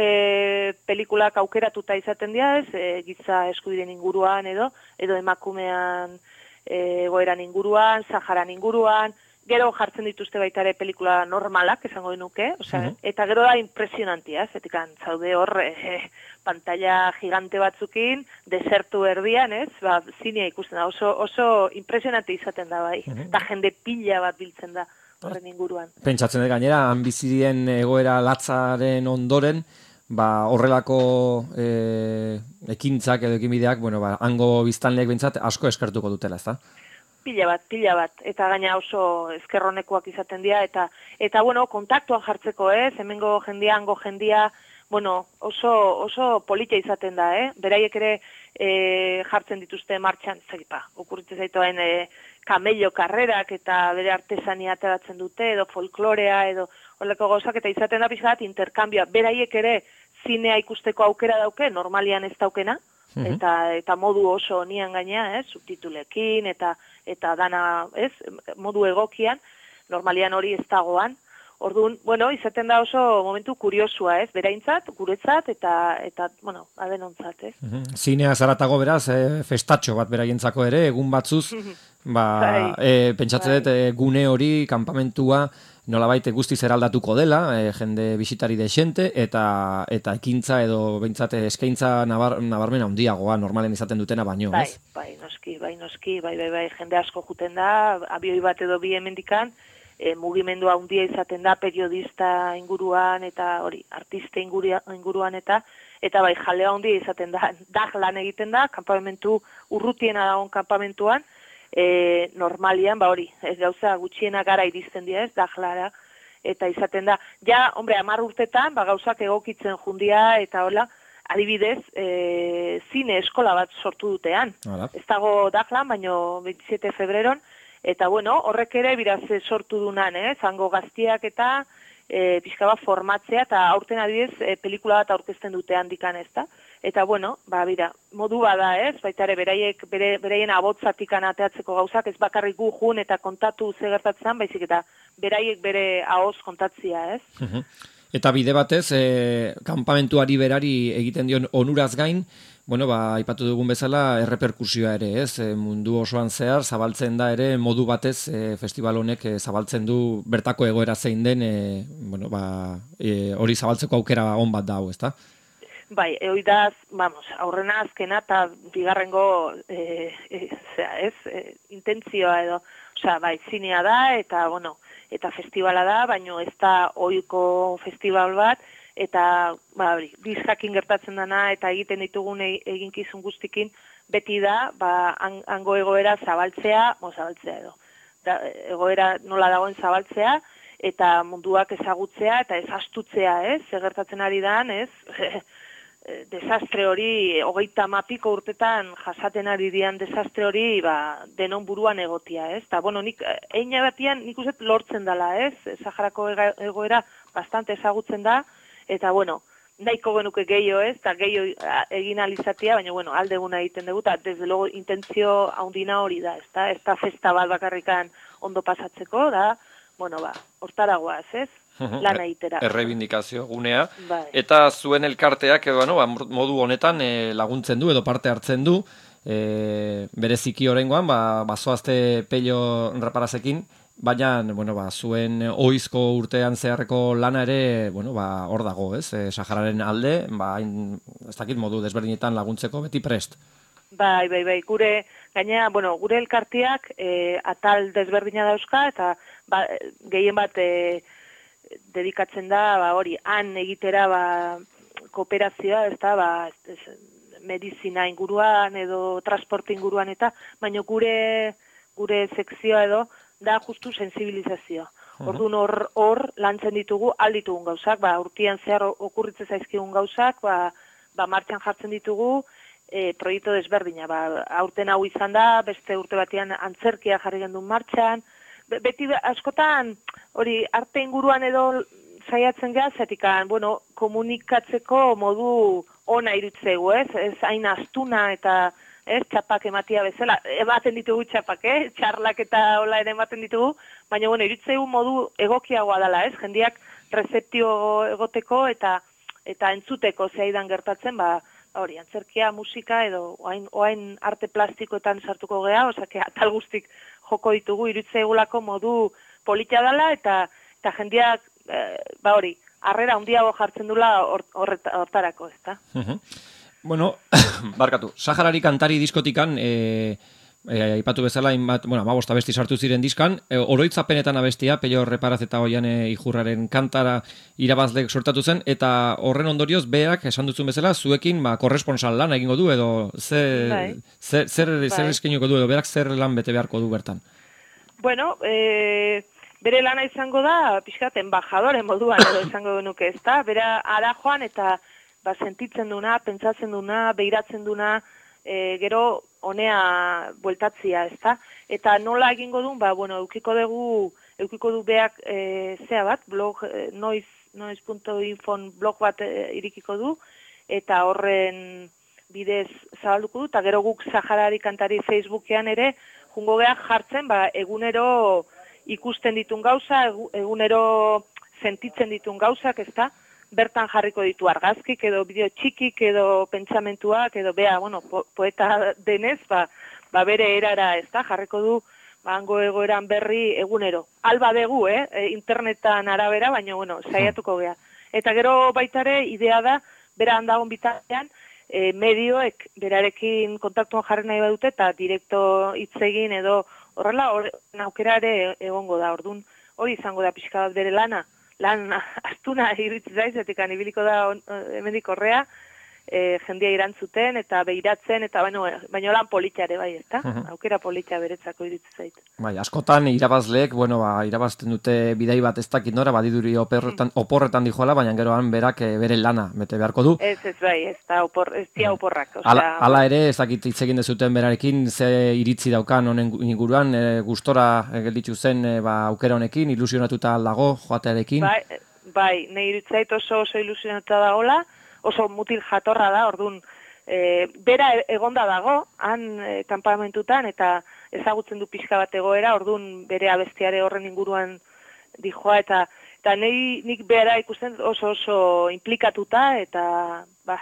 e, pelikulak aukeratuta izaten dira, ez? E, giza eskubideen inguruan edo, edo emakumean egoeran inguruan, Saharan inguruan, gero jartzen dituzte baita ere pelikula normalak, esango nuke, osea, uh-huh. eta gero da impresionantia, zetikan zaude hor e, pantalla gigante batzukin, desertu erdian, ez, ba, zinea ikusten da, oso, oso impresionante izaten da bai, uh-huh. eta jende pila bat biltzen da horren inguruan. Pentsatzen dut gainera, han bizirien egoera latzaren ondoren, ba, horrelako e, ekintzak edo ekinbideak, bueno, ba, hango biztanleek behintzat asko eskertuko dutela, ezta? Pila bat, pila bat, eta gaina oso eskerronekoak izaten dira, eta, eta bueno, kontaktuan jartzeko, ez, hemengo jendia, hango jendia, bueno, oso, oso politia izaten da, eh? Beraiek ere e, jartzen dituzte martxan, zegipa, okurritzen zaitoen e, kamello karrerak eta bere artesania ateratzen dute, edo folklorea, edo horrelako gauzak, eta izaten da pixka bat interkambioa, beraiek ere zinea ikusteko aukera dauke, normalian ez daukena, uh-huh. eta eta modu oso nian gaina, ez, subtitulekin, eta eta dana, ez, modu egokian, normalian hori ez dagoan. Orduan, bueno, izaten da oso momentu kuriosua, ez, beraintzat, guretzat, eta, eta bueno, adenontzat, ez. Uh-huh. Zinea zaratago beraz, e, festatxo bat beraientzako ere, egun batzuz, ba, e, pentsatzen dut, e, gune hori, kanpamentua, nolabait guztiz eraldatuko dela, e, jende bisitari desente, eta eta ekintza edo behintzat eskaintza nabar, nabarmena handiagoa normalen izaten dutena baino, bai, ez? Bai, noski, bai, noski, bai, bai, bai, jende asko juten da, abioi bat edo bi hemendikan, e, mugimendua handia izaten da, periodista inguruan, eta hori, artiste inguruan, eta eta bai, jalea handia izaten da, dag lan egiten da, kanpamentu urrutiena dagoen kanpamentuan, E, normalian, ba hori, ez gauza gutxiena gara iristen dira, ez, dajlara, eta izaten da, ja, hombre, hamar urtetan, ba gauzak egokitzen jundia, eta hola, adibidez, e, zine eskola bat sortu dutean. Hala. Ez dago dajlan, baino veintisiete febreron, eta bueno, horrek ere biraz sortu dunan, ez, hango gaztiak eta e, pixka bat formatzea, eta aurten adibidez, e, pelikula bat aurkezten dute handikan, ez da. Eta bueno, ba, bira, modu bada, ez, baita ere, beraiek, bere, beraien abotzatik ateatzeko gauzak, ez bakarrik gu jun eta kontatu ze gertatzen, baizik eta beraiek bere ahoz kontatzia, ez. Uh-huh. Eta bide batez, e, kanpamentuari berari egiten dion onuraz gain, bueno, ba, aipatu dugun bezala, erreperkusioa ere, ez, e, mundu osoan zehar, zabaltzen da ere, modu batez, e, festival honek e, zabaltzen du bertako egoera zein den, e, bueno, ba, e, hori zabaltzeko aukera on bat da hau, ezta? Bai, hori da, vamos, aurrena azkena eta bigarrengo, e, e, zera, ez, e, intentzioa edo, osea, bai, zinea da, eta, bueno, eta festivala da, baino ez da ohiko festival bat, eta, ba, hori, diskakin gertatzen dana, eta egiten ditugun eginkizun guztikin, beti da, ba, hango egoera zabaltzea, mo, zabaltzea edo, da, egoera nola dagoen zabaltzea, eta munduak ezagutzea, eta ez astutzea, ez, gertatzen ari dan, ez, desastre hori, hogeita mapiko urtetan jasaten ari dian desastre hori, ba, denon buruan egotia, ez? Ta, bueno, nik, eine batian, nik uste lortzen dela, ez? Saharako egoera bastante ezagutzen da, eta, bueno, nahiko genuke gehiago, ez? Ta gehiago egin alizatia, baina, bueno, aldeguna egiten dugu, eta, desde logo, intentzio haundina hori da, ez da? Ez da festa bat bakarrikan ondo pasatzeko, da, bueno, ba, hortaragoaz, ez? Lana itera. Errebindikazio gunea. Bai. Eta zuen elkarteak, bueno, ba, modu honetan e, laguntzen du edo parte hartzen du, e, bereziki oraingoan, ba, bazoazte Pello Raparazekin, baina, bueno, ba, zuen oizko urtean zeharreko lana ere, bueno, ba, hor dago, ez? E, Sahararen alde, ba, hain, ez dakit modu desberdinetan laguntzeko beti prest. Bai, bai, bai, gure, gainera, bueno, gure elkarteak e, atal desberdina dauzka, eta ba, gehien bat e, dedikatzen da, ba, hori, han egitera, ba, kooperazioa, ez da, ba, ez, medizina inguruan edo transporte inguruan eta, baina gure, gure sekzioa edo, da justu sensibilizazioa. Orduan hor, hor lantzen ditugu alditugun gauzak, ba, urtean zehar okurritze zaizkigun gauzak, ba, ba martxan jartzen ditugu, e, proiektu desberdina, ba, aurten hau izan da, beste urte batean antzerkia jarri gendun martxan, beti askotan, hori, arte inguruan edo saiatzen geha, zetikan, bueno, komunikatzeko modu ona irutzegu, ez? Ez hain astuna eta, ez, txapak ematia bezala, ematen ditugu txapak, eh? Txarlak eta hola ere ematen ditugu, baina, bueno, irutzegu modu egokiagoa dela, ez? Jendiak rezeptio egoteko eta eta entzuteko zeidan gertatzen, ba, hori, antzerkia, musika edo oain, oain arte plastikoetan sartuko geha, osake atal guztik joko ditugu, irutzegulako modu polita dela eta eta jendiak, e, ba hori, harrera handiago jartzen dula hortarako, ez da? Uh-huh. Bueno, barkatu, Saharari kantari diskotikan, e, e, aipatu bezala, inbat, bueno, amabost abesti sartu ziren diskan, e, oroitzapenetan abestia, Pello Reparaz eta Oiane Ijurraren kantara irabazlek sortatu zen, eta horren ondorioz, berak, esan duzun bezala, zuekin, ba, korresponsal lan egingo du, edo ze, bai. zer, zer, bai. zer eskeniko du, edo berak zer lan bete beharko du bertan? Bueno, eh... bere lana izango da, pixkat, embajadore moduan edo izango nuke, ez da? Bera ara joan eta ba, sentitzen duna, pentsatzen duna, beiratzen duna, e, gero honea bueltatzia, ez da? Eta nola egingo duen, ba, bueno, eukiko dugu, eukiko du beak e, zea bat, blog, e, noiz, noiz punto info blog bat e, irikiko du, eta horren bidez zabalduko du, eta gero guk Saharari kantari Facebookean ere, jungo geha jartzen, ba, egunero ikusten ditun gauza, egunero sentitzen ditun gauzak, ezta? Bertan jarriko ditu argazkik, edo bideo txikik, edo pentsamentuak, edo bea, bueno, po poeta denez, ba, ba bere erara, ezta? Jarriko du, ba, hango egoeran berri egunero. Alba dugu, eh? E, internetan arabera, baina, bueno, saiatuko gea. Eta gero baitare, idea da, bera handagon bitartean, e, medioek berarekin kontaktuan jarri nahi badute, eta direkto hitz egin edo horrela, aukera ere egongo da, ordun hori izango da pixka bat bere lana, lan astuna iritsi zaizetik, anibiliko da hemendik horrea, e, jendia irantzuten eta beiratzen, eta baino, baino lan polita ere bai, ezta? Uh-huh. Aukera polita beretzako iritsi zait. Bai, askotan irabazleek, bueno, ba, irabazten dute bidai bat ez dakit nora, badiduri oporretan, oporretan dijoala, baina geroan berak e, bere lana bete beharko du. Ez, ez bai, ez da opor, ez dia oporrak. Osea, ala, ala ere, ez dakit hitz egin dezuten berarekin, ze iritzi daukan honen inguruan, e, gustora gelditu zen e, ba, aukera honekin, ilusionatuta dago joatearekin. Bai, bai, nahi iritzait oso oso ilusionatuta dagoela, oso mutil jatorra da, orduan, e, bera egonda dago, han e, kanpamentutan, eta ezagutzen du pixka bat egoera, orduan bere abestiare horren inguruan dijoa, eta eta nahi, nik bera ikusten oso oso implikatuta, eta ba,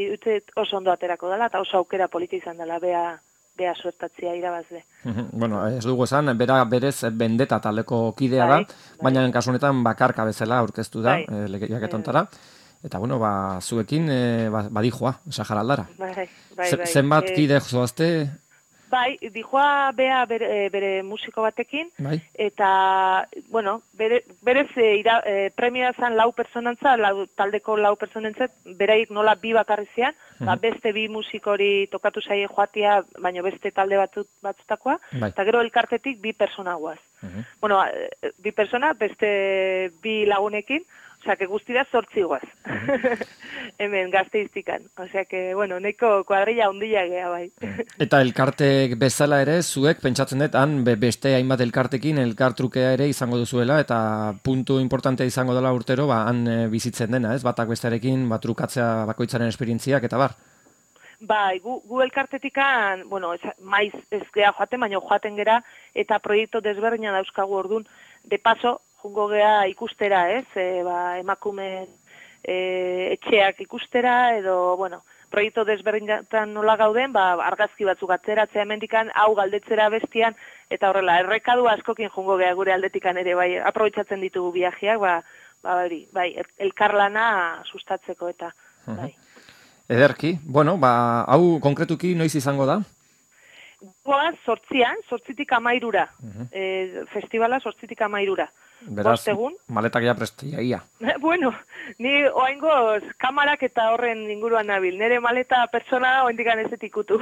oso ondo aterako dela, eta oso aukera polita izan dela, bea, bea suertatzea irabazle. Bueno, ez dugu esan, bera berez bendeta taldeko kidea bai, da, bai. Baina kasu honetan bakarka bezala aurkeztu da, bai. e, lehiaketontara. Eta, bueno, ba, zuekin e, ba, badijoa, Sahara aldara. Bai, bai, bai. Zenbat e, kide zoazte? Bai, dijoa bea bere, bere musiko batekin, bai. Eta, bueno, bere, berez e, ira, e, premia zan lau personantza, lau, taldeko lau personentzat, beraik nola bi bakarri zian, uh-huh. ba, beste bi musikori tokatu zaie joatia, baina beste talde batut, batzutakoa, bai. Eta gero elkartetik bi persona guaz. Uh-huh. Bueno, bi persona, beste bi lagunekin, osea, que guztira zortzi guaz. Uh-huh. Hemen, gazteiztikan. Osea, que, bueno, neko kuadrilla hundila gea, bai. Eta elkartek bezala ere, zuek, pentsatzen dut, han beste hainbat elkartekin, elkartrukea ere izango duzuela, eta puntu importante izango dela urtero, ba, han e, bizitzen dena, ez? Batak bestearekin, bat trukatzea bakoitzaren esperientziak, eta bar. Bai, gu, gu elkartetikan, bueno, ez, maiz ez gea joaten, baina joaten gera, eta proiektu desberdina dauzkagu orduan, de paso, jungo gea ikustera, ez? E, ba, emakume e, etxeak ikustera, edo, bueno, proiektu desberdinetan nola gauden, ba, argazki batzuk atzeratzea hemendikan, hau galdetzera bestian, eta horrela, errekadu askokin jungo gea gure aldetikan ere, bai, aprobetxatzen ditugu viajeak, ba, ba, bai, bai, elkarlana sustatzeko eta, bai. Ederki, bueno, ba, hau konkretuki noiz izango da? goaz sortzian, sortzitik amairura. E, festivala sortzitik amairura. Beraz, Bost egun. maletak ja prestia, ia. Bueno, ni oaingoz kamarak eta horren inguruan nabil. Nere maleta pertsona oendikan ez ikutu.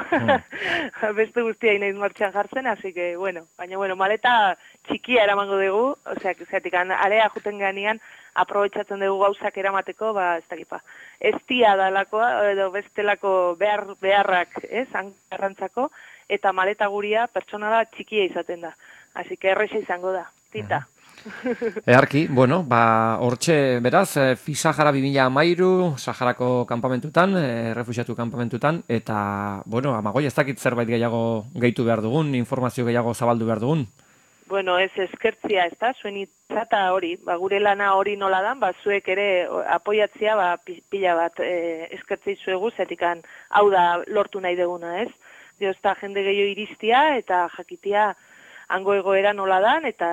Mm. Beste guztia inaiz martxan jartzen, así que, bueno. Baina, bueno, maleta txikia eramango dugu, osea, zeatik, area juten ganean, aprobetxatzen dugu gauzak eramateko, ba, ez dakipa. Ez tia dalakoa, edo bestelako behar, beharrak, ez, hangarrantzako, eta maleta guria pertsonala txikia izaten da. Así que erresa izango da, tita. Earki, bueno, ba, hortxe, beraz, e, Fisahara bi mila hamairu, Saharako kanpamentutan, e, refuxiatu kanpamentutan, eta, bueno, Amagoia, ez dakit zerbait gehiago gehitu behar dugun, informazio gehiago zabaldu behar dugun? Bueno, ez eskertzia, ez da, zuen itzata hori, ba, gure lana hori nola dan, ba, zuek ere apoiatzia, ba, pila bat e, eskertzei zuegu, zetikan hau da lortu nahi deguna, ez? Dio, ez da, jende gehiago iristia, eta jakitia hango egoera nola dan, eta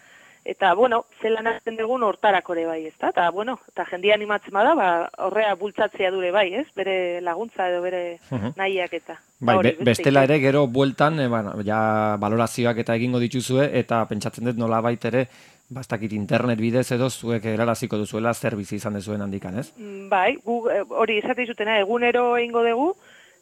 Eta, bueno, zelan azten dugun hortarakore bai, ez da? Eta, bueno, eta jendia animatzen bada, ba, horrea bultzatzea dure bai, ez? Bere laguntza edo bere uh-huh. nahiak eta. Bai, be, bestela ere, gero bueltan, e, bueno, ja balorazioak eta egingo dituzue, eta pentsatzen dut nola baitere, bastakit internet bidez edo zuek eraraziko duzuela zer bizi izan dezuen handikan, ez? Bai, gu, hori esate izutena, egunero egingo dugu,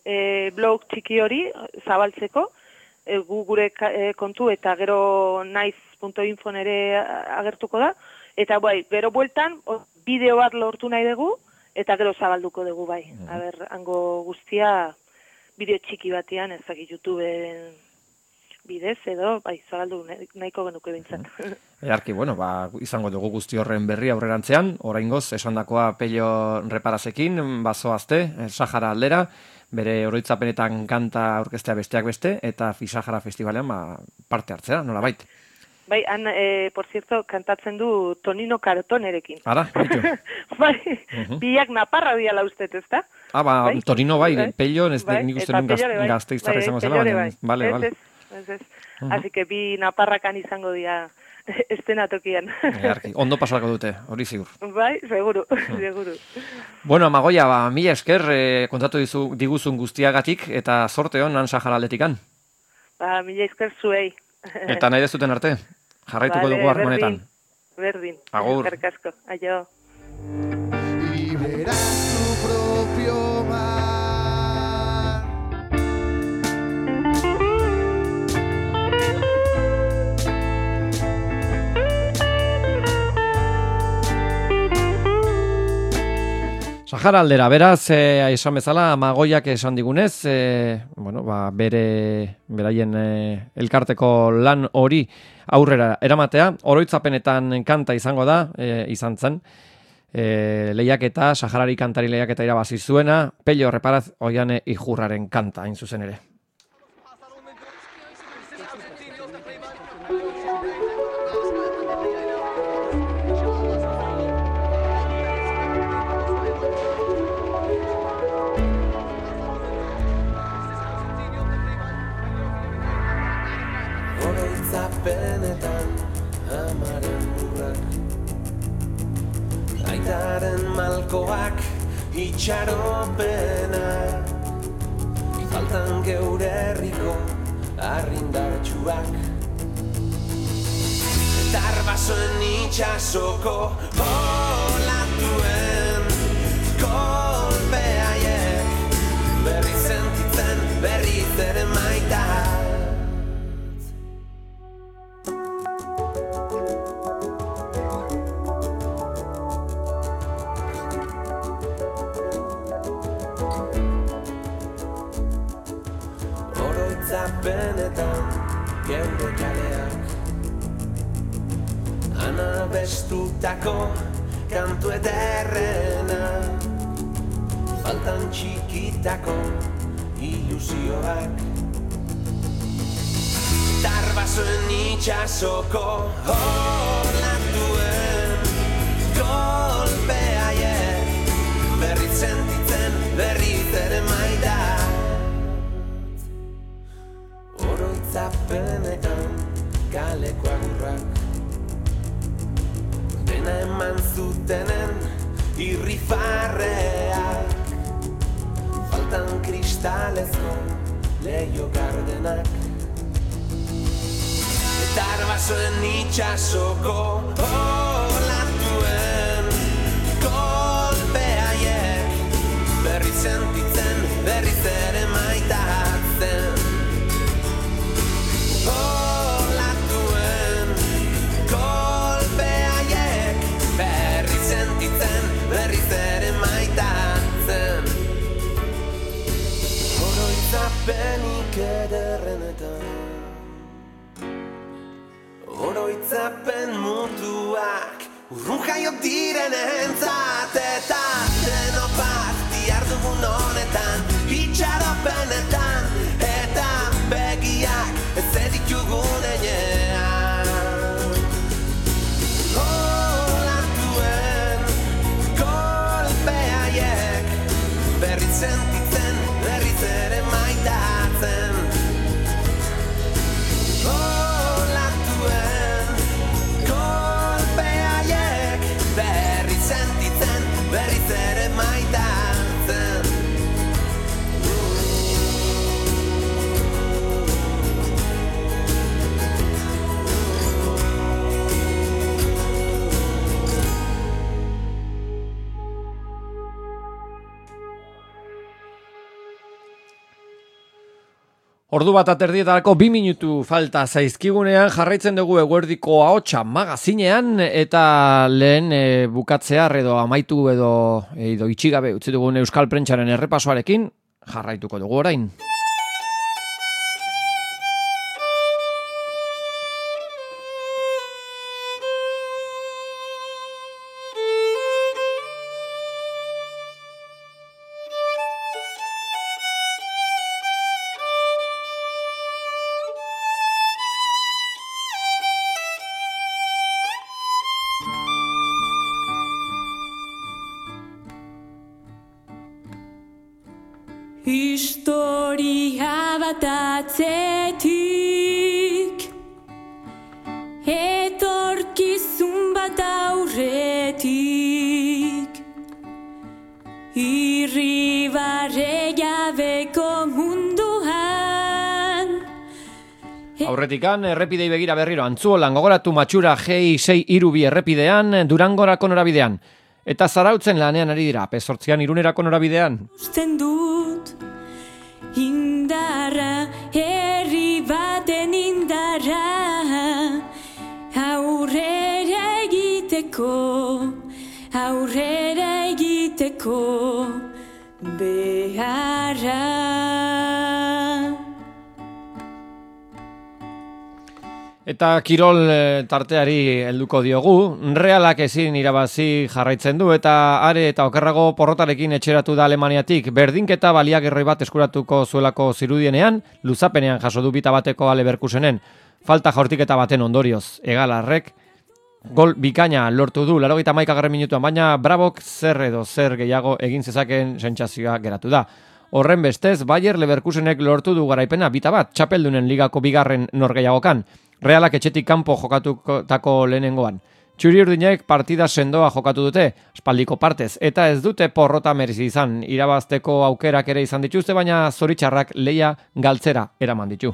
e, blog txiki hori zabaltzeko, e, gu gure e, kontu eta gero naiz punto info nere agertuko da, eta bai, gero bueltan, bideo bat lortu nahi dugu, eta gero zabalduko dugu bai. Mm. Aber, hango guztia, bideo txiki batean, ez dakit YouTubeen bidez, edo, bai, zabaldu nahiko genuke bintzat. Mm. Earki, bueno, ba, izango dugu guzti horren berri aurrerantzean, oraingoz, esandakoa Pello Reparazekin, bazoazte, Sahara aldera, bere oroitzapenetan kanta orkestea besteak beste, eta Fisahara Festivalean ba, parte hartzea, nola bait. Bai, han, e, por cierto, kantatzen du Tonino Kartonerekin. Ara, bitu. Bai, uh-huh. Biak naparra diala ustet, ez da? Ah, ba, bai? Tonino bai, bai. Pello, ez bai, nik uste nun gazte iztarra izango zela. Bai, vale, vale. Ez, ez, ez. Uh-huh. Así que bi naparrakan izango dira estenatokian. Earki, ondo pasako dute, hori zigur. Bai, seguru, uh-huh. seguru. Bueno, Amagoia, ba, mila esker eh, kontatu dizu, diguzun guztiagatik, eta sorte hon, nan Sahara aldetikan. Ba, mila esker zuei. Eta nahi dezuten arte? Jarraituko vale, dugu harmonetan. Berdin, berdin. Agur. Eskerrik asko. Aio. Y verás tu propio mar. Sahara aldera, beraz, eh, esan bezala, Amagoiak esan digunez, eh, bueno, ba, bere, beraien eh, elkarteko lan hori aurrera eramatea, oroitzapenetan kanta izango da, eh, izan zen, eh, lehiaketa, Saharari kantari lehiaketa irabazi zuena, Pello Reparaz Oiane Ijurraren kanta, hain zuzen ere. Benetan amaren burrak aitaren malkoak itxaropena faltan geure herriko arrindartxuak darbasoen itxasoko olatuen kolpeaiek berri sentitzen berri ere maita. Benetan geure kaleak anabestutako kantu ederrena faltan txikitako ilusioak darbasoen itxasoko olatuen kolpeaiek berriz sentitzen berriz ere maida. Zapenean kaleko agurrak dena eman zutenen irrifarreak faltan kristalezko leio gardenak Darbasoen itxasoko olatuen kolpeaiek berri sentitzen, berriz ere maitatzen. Olatuen kolpeaiek berri sentitzen, berriz ere maitatzen. Oroitzapenik ederrenetan, oroitzapen mutuak urrun jaiok diren entzat, eta denopak diardugun honetan, itxaropenetan, eta begiak ez editugun enean. Olatuen kolpeaiek berriz sentitzen, berriz ere maitatzen. Olatuen kolpeaiek berriz sentitzen, berriz ere maitatzen. Ordu bat aterdietarako bi minutu falta zaizkigunean jarraitzen dugu eguerdiko ahotsa magazinean eta lehen e, bukatzear edo amaitu edo edo itxigabe utzi dugun Euskal Prentsaren errepasoarekin jarraituko dugu orain. Historia bat atzetik, etorkizun bat aurretik, irribarre jabeko munduan. Aurretikan errepidei begira berriro Antzuolan gogoratu Matxura G sei irubi errepidean, Durangorako norabidean. Eta Zarautzen lanean ari dira, Pezortzian Irunerako norabidean. Usten dut indarra, herri baten indarra, aurrera egiteko, aurrera egiteko beharra. Eta kirol tarteari helduko diogu, Realak ezin irabazi jarraitzen du eta are eta okerrago porrotarekin etxeratu da Alemaniatik, berdinketa baliagerroi bat eskuratuko zuelako zirudienean, luzapenean jaso du bita bateko Leverkusenen, falta jaurtiketa baten ondorioz, Egalarrek gol bikaina lortu du laurogeita hamaikagarren minutuan, baina Brabok zer edo zer gehiago egin zezakeen sentsazioa geratu da. Horren bestez, Bayer Leverkusenek lortu du garaipena bita bat, txapeldunen ligako bigarren norgehiagokan, Realak etxetik kanpo jokatutako lehenengoan. Txuri-urdinek partida sendoa jokatu dute, aspaldiko partez, eta ez dute porrota merezi izan, irabazteko aukerak ere izan dituzte, baina zoritxarrak leia galtzera eraman ditu.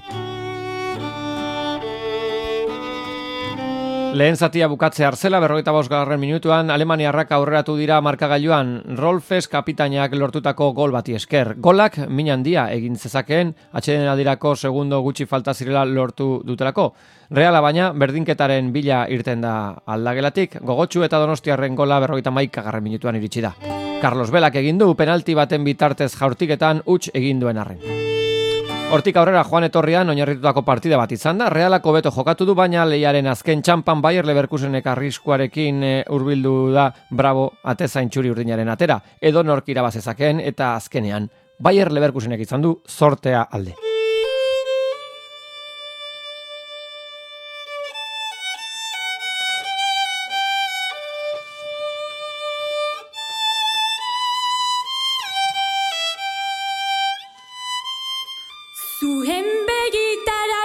Lehen zatia bukatzear zela, berrogeita bosgarren minutuan, Alemaniarrak aurreratu dira markagailuan, Rolfes kapitainak lortutako gol bati esker. Golak min handia egin zezakeen, atxeden aldirako segundo gutxi falta zirela lortu dutelako. Reala baina, berdinketaren bila irten da aldagelatik, Gogotsu eta Donostiarren gola berrogeita hamaikagarren minutuan iritsi da. Carlos Belak egin du, penalti baten bitartez jaurtiketan huts egin duen arren. Hortik aurrera joan etorrian oinarritutako partida bat izan da, Realako beto jokatu du, baina lehiaren azken txampan Bayer Leverkusenek arriskuarekin hurbildu da Bravo atezain txuri urdinaren atera, edo nork irabazezakeen eta azkenean Bayer Leverkusenek izan du zortea alde. Zuen begitara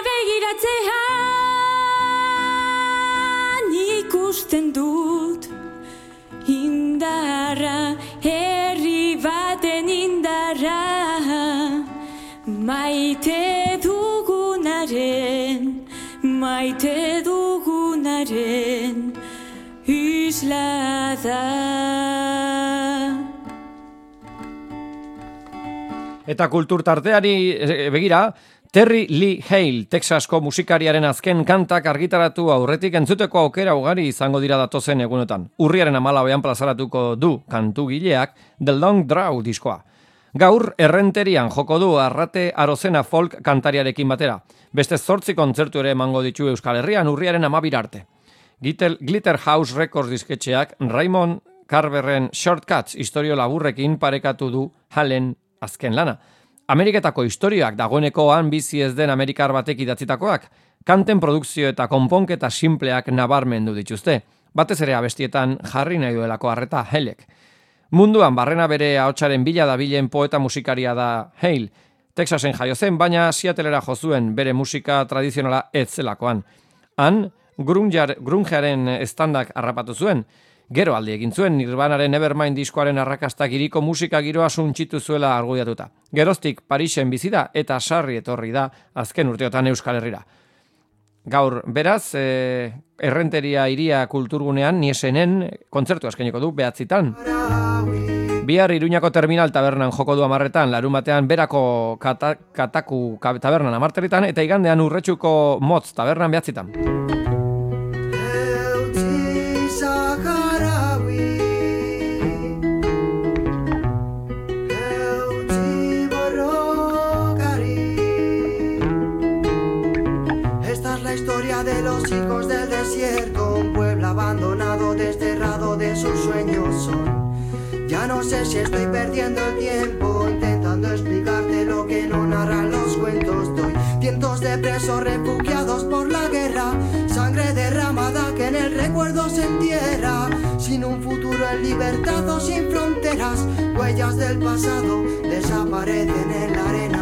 begiratzean ikusten dut indarra, herri baten indarra, maite dugunaren, maite Eren isla da. Eta kultur tarteari begira, Terry Lee Hale, Texasko musikariaren azken kantak argitaratu aurretik entzuteko aukera ugari izango dira datozen egunotan. Urriaren hamalauean plazaratuko du kantugileak The Long Draw diskoa. Gaur errenterian joko du Arrate Arozena folk kantariarekin batera. Beste zortzi kontzertu ere emango ditu Euskal Herrian urriaren amabira arte. Glitter House Records disketxeak Raymond Carverren Shortcuts istorio laburrekin parekatu du Halen azken lana. Ameriketako historioak dagoenekoan bizi ez den Amerikar batek idatzitakoak, kanten produkzio eta konponketa simpleak nabarmendu dituzte. Batez ere abestietan jarri nahi duelako arreta Halek. Munduan barrena bere ahotsaren bila dabilen poeta musikaria da Hale. Texasen jaio zen, baina Seattlera jo zuen bere musika tradizionala ez zelakoan. Han, grungearen estandak harrapatu zuen. Gero aldi egin zuen Nirvanaren Nevermind diskoaren arrakastak hiriko musika giroa suntxitu zuela argudiatuta. Geroztik Parisen bizi da eta sarri etorri da azken urteotan Euskal Herrira. Gaur, beraz, e, errenteria iria kulturgunean niesenen kontzertu askeniko du behatzitan. Bihar Iruñako Terminal Tabernan joko du amarretan, larun batean berako kata, kataku tabernan amarteritan eta igandean Urretxuko Motz Tabernan behatzitan. De los hijos del desierto, un pueblo abandonado, desterrado de sus sueños son. Ya no sé si estoy perdiendo el tiempo intentando explicarte lo que no narran los cuentos. Doy cientos de presos refugiados por la guerra, sangre derramada que en el recuerdo se entierra, sin un futuro en libertad o sin fronteras, huellas del pasado desaparecen en la arena.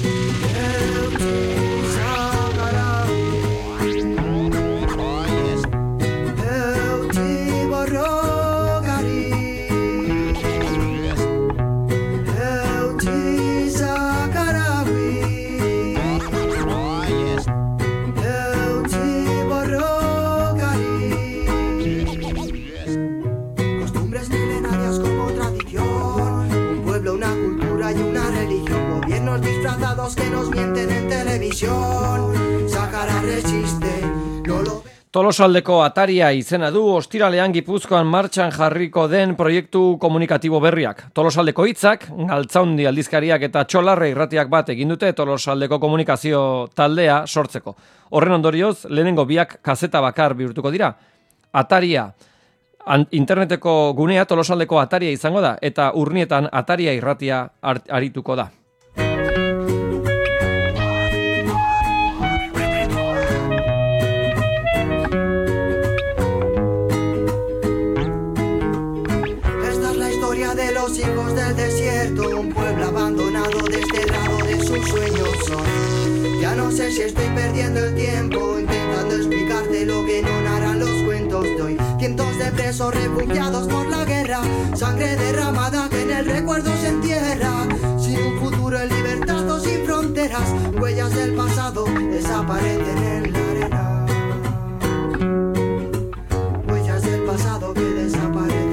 Disfrazados que nos mienten en televisión. Sahara resiste, no lo... Tolosaldeko Ataria izena du ostiralean Gipuzkoan martxan jarriko den proiektu komunikatibo berriak. Tolosaldeko hitzak, Galtzaundi aldizkariak eta Txolarre irratiak bat egin dute Tolosaldeko komunikazio taldea sortzeko. Horren ondorioz, lehenengo biak kazeta bakar bihurtuko dira. Ataria, interneteko gunea Tolosaldeko Ataria izango da, eta urnietan Ataria irratia arituko da. Los hijos del desierto, un pueblo abandonado, desterrado de sus sueños son. Ya no sé si estoy perdiendo el tiempo intentando explicarte lo que no narran los cuentos. Doy cientos de presos refugiados por la guerra, sangre derramada que en el recuerdo se entierra, sin un futuro en libertad o sin fronteras, huellas del pasado desaparecen en la arena. Huellas del pasado que desaparecen.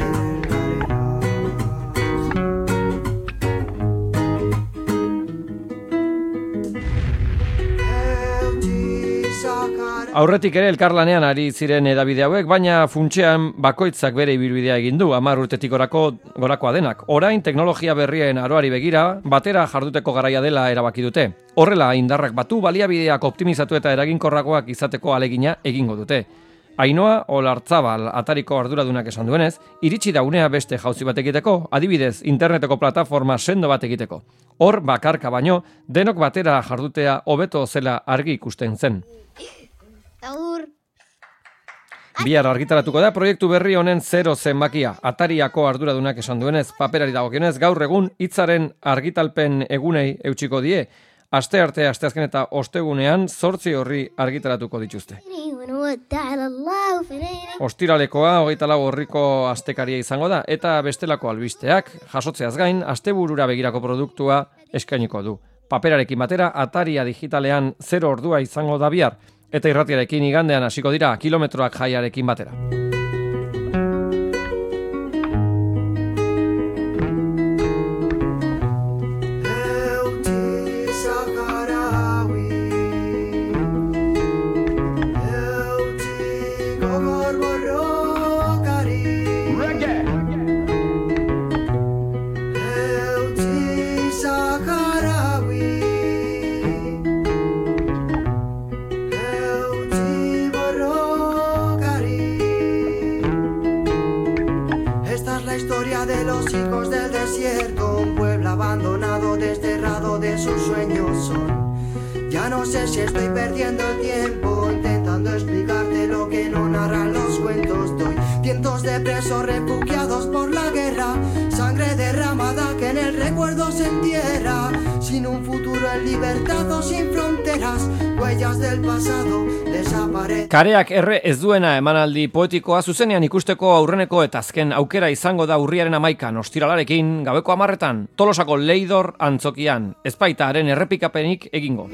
Aurretik ere elkarlanean ari ziren hedabide hauek, baina funtsean bakoitzak bere ibilbidea egin du, hamar urtetik gorako, gorakoa denak. Orain teknologia berrien aroari begira, batera jarduteko garaia dela erabaki dute. Horrela indarrak batu, baliabideak optimizatu eta eraginkorragoak izateko alegina egingo dute. Ainoa Olartzabal Atariko arduradunak esan duenez, iritsi da unea beste jauzi bat egiteko, adibidez interneteko plataforma sendo bat egiteko. Hor bakarka baino, denok batera jardutea hobeto zela argi ikusten zen. Agur. Bihar argitaratuko da proiektu berri honen zero zenbakia. Atariako arduradunak esan duenez, paperari dagokionez, gaur egun hitzaren argitalpen egunei eutsiko die. Aste arte, asteazken eta ostegunean zortzi horri argitaratuko dituzte. Ostiralekoa hogeita lau horriko astekaria izango da eta bestelako albisteak jasotzeaz gain asteburura begirako produktua eskainiko du. Paperarekin batera Ataria digitalean zero ordua izango da bihar. eta irratiarekin igandean hasiko dira kilometroak jaiarekin batera. No sé si estoy perdiendo el tiempo intentando explicarte lo que no narran los cuentos. Doy cientos de presos refugiados por la guerra, sangre derramada que en el recuerdo se entierra, sin un futuro en libertad o sin fronteras, huellas del pasado desaparecen. Kareak erre ez duena emanaldi poetikoa zuzenean ikusteko aurreneko eta azken aukera izango da urriaren amaikan ostiralarekin gabeko hamarretan Tolosako Leidor antzokian, ezpaita haren errepikapenik egingo.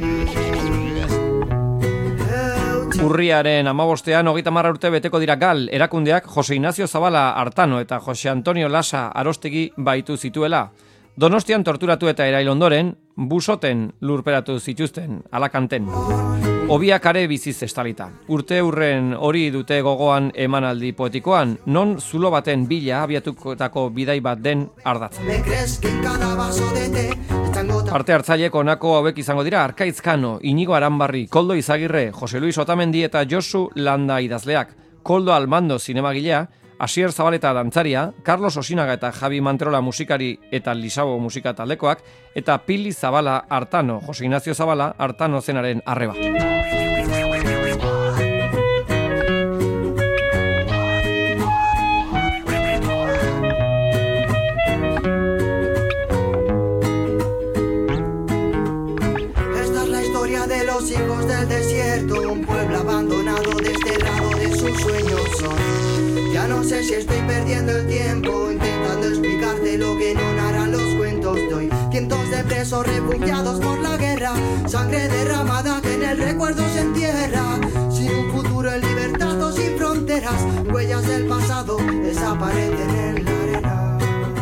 Urriaren amabostean hogeita hamar urte beteko dira gal erakundeak Jose Ignacio Zabala Artano eta Jose Antonio Lasa Arostegi baitu zituela. Donostian torturatu eta erail ondoren, busoten lurperatu zituzten, alakanten. Obiak are biziz estalita. Urte urren hori dute gogoan emanaldi poetikoan, non zulo baten bila abiatukotako bidai bat den ardatzen. Parte hartzaileek honako hauek izango dira Arkaitz Kano, Inigo Aranbarri, Koldo Izagirre, Jose Luis Otamendi eta Josu Landa idazleak, Koldo Almando zinemagilea, Asier Zabaleta dantzaria, Carlos Osinaga eta Javi Manterola musikari eta Lisabo musika taldekoak, eta Pili Zabala Artano, Jose Ignacio Zabala Artano zenaren arreba. Esta es la historia de los hijos del desierto, un pueblo abandonado, desterrado de sus sueños son. Ya no sé si estoy perdiendo el tiempo intentando explicarte lo que no narran los cuentos. Doy cientos de presos refugiados por la guerra, sangre derramada que en el recuerdo se entierra, sin un futuro en libertad o sin fronteras, huellas del pasado desaparecen en la arena,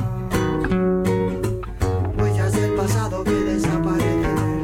huellas del pasado que desaparecen en la arena.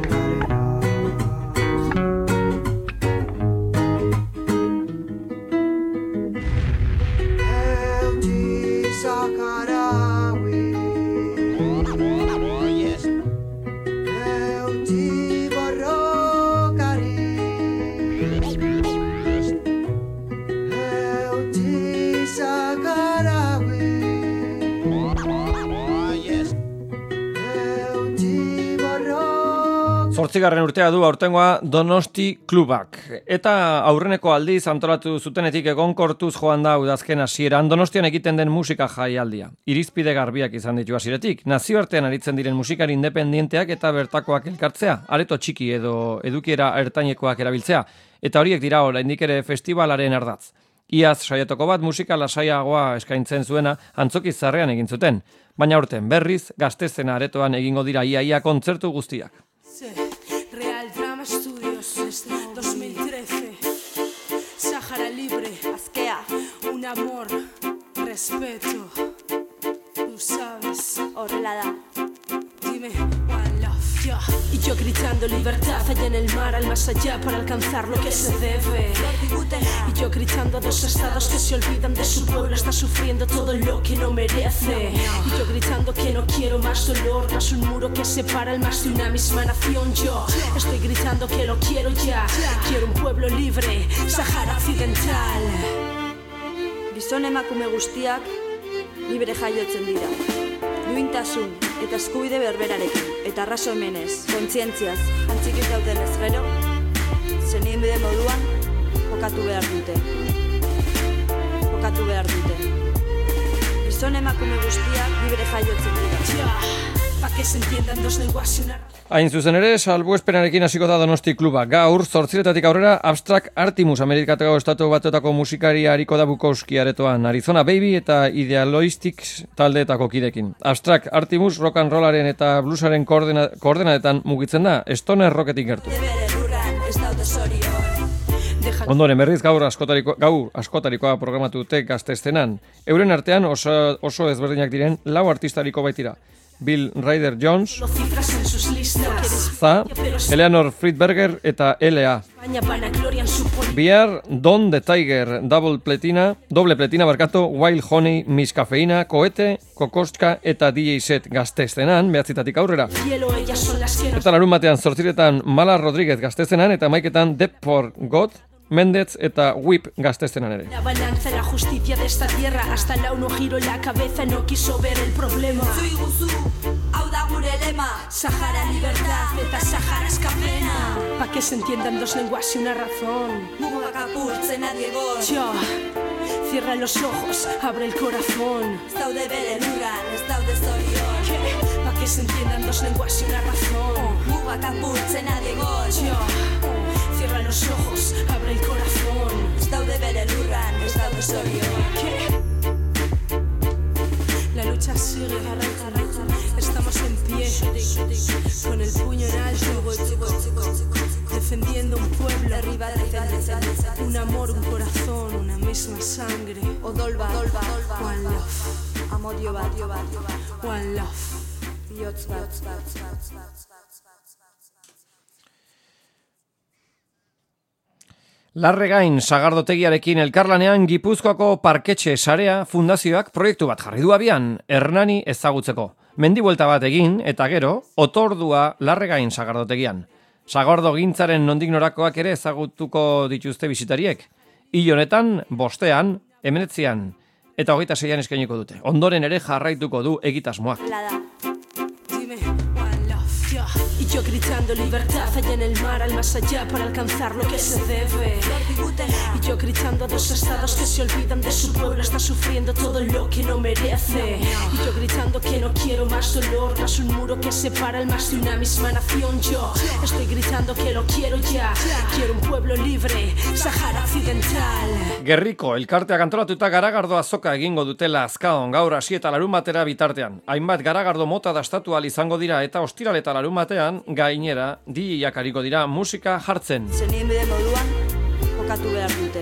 Zortzigarren urtea du aurtengoa Donosti Klubak. Eta aurreneko aldiz antolatu zutenetik egonkortuz joan da udazken hasieran Donostian egiten den musika jaialdia. Irizpide garbiak izan ditu hasieratik. Nazioartean aritzen diren musikari independienteak eta bertakoak elkartzea, areto txiki edo edukiera ertainekoak erabiltzea. Eta horiek dira oraindik ere festivalaren ardatz. Iaz saiatoko bat musika lasaiagoa eskaintzen zuena antzoki zarrean egin zuten. Baina aurten berriz Gastezena aretoan egingo dira iaia kontzertu guztiak. Real Drama Studios, dos mil trece, Sahara Libre, Azkea, un amor, respeto, tú sabes, horrela da, dime, one love, yeah. Y yo gritando libertad allá en el mar, al más allá para alcanzar lo que se debe. Y yo gritando a dos estados que se olvidan de su pueblo, está sufriendo todo lo que no merece. Y yo gritando que no quiero más dolor, más un muro que separa el más de una misma nación. Yo estoy gritando que lo quiero ya, quiero un pueblo libre, Sahara Occidental. Gizon emakume guztiak libre jaiotzen dira. Duintasun eta eskubide berberarekin, eta arrazoimenez, kontzientziaz, antzik dauten ez gero, zenien bide moduan, jokatu behar dute. Jokatu behar dute. Gizon emakume guztiak libre jaiotzen dira. Pa que se entiendan dos lenguas y una... Hain zuzen ere, salbuespenarekin hasiko da Donosti Kluba. Gaur, zortziretatik aurrera, Abstract Artimus, Amerikatako estatu batuetako musikari hariko da Bukowski aretoan, Arizona Baby eta Idealoistics taldeetako kidekin. Abstract Artimus rock and rollaren eta bluesaren koordena, koordenadetan mugitzen da, stoner rocketik gertu. Ondoren berriz gaur askotariko, gaur askotarikoa programatu dute Gazte-eszenan. Euren artean oso, oso ezberdinak diren lau artistariko baitira. Bill Ryder Jones, Za, Eleanor Friedberger eta L A. Bihar Don the Tiger, Double Platina, Doble Platina barkatu, Wild Honey, Miss Cafeína, Koete, Kokoska eta D J Set Gazte-eszenan, behatzitatik aurrera. Eta larun batean zortziretan Mala Rodríguez Gazte-eszenan eta maiketan Depp for God, Mendez eta Whip Gazte-eszenan ere. La balanza, la justicia de esta tierra, hasta la uno giro la cabeza, no quiso ver el problema. Zui guzu, hau da gure lema, Sahara libertad eta Sahara eskapena. Pa' que se entiendan dos lenguas y una razón. Mugak apurtzen nadie gol. Yo, cierra los ojos, abre el corazón. Ez daude bere lurran, ez daude zorion. Pa' que se entiendan dos lenguas y una razón. Mugak apurtzen nadie gol. Yo, cierra los ojos, abre el corazón. Ez daude bere lurran, ez daude zorion. La lucha sigue, estamos en pie, con el puño en alto, defendiendo un pueblo, un amor, un corazón, una misma sangre. Odol bat, One love, amodio bat, one love. bihotz bat. Larregain sagardotegiarekin elkarlanean Gipuzkoako parketxe sarea fundazioak proiektu bat jarri du abian, Hernani ezagutzeko. Mendibuelta bat egin eta gero, otordua Larregain sagardotegian. Sagardo gintzaren nondik norakoak ere ezagutuko dituzte bisitariek. Hil honetan, bostean, hemeretzian eta hogeita seian eskainiko dute. Ondoren ere jarraituko du egitasmoak. Dime, one love, yeah. Y yo gritando libertad allá en el mar, al más allá para alcanzar lo que se debe. Y yo gritando a dos estados que se olvidan de su pueblo, está sufriendo todo lo que no merece. Y yo gritando que no quiero más dolor, tras un muro que separa el más de una misma nación. Yo estoy gritando que lo quiero ya, quiero un pueblo libre, Sahara Occidental. Gerriko elkarteak antolatuta garagardo azoka egingo dutela azkaon gaur hasi eta larun batera bitartean. Hainbat garagardo mota dastatu ahal izango dira eta ostiral eta larun batean gainera D J-ak ariko dira musika jartzen. Zenien bide moduan, jokatu behar dute.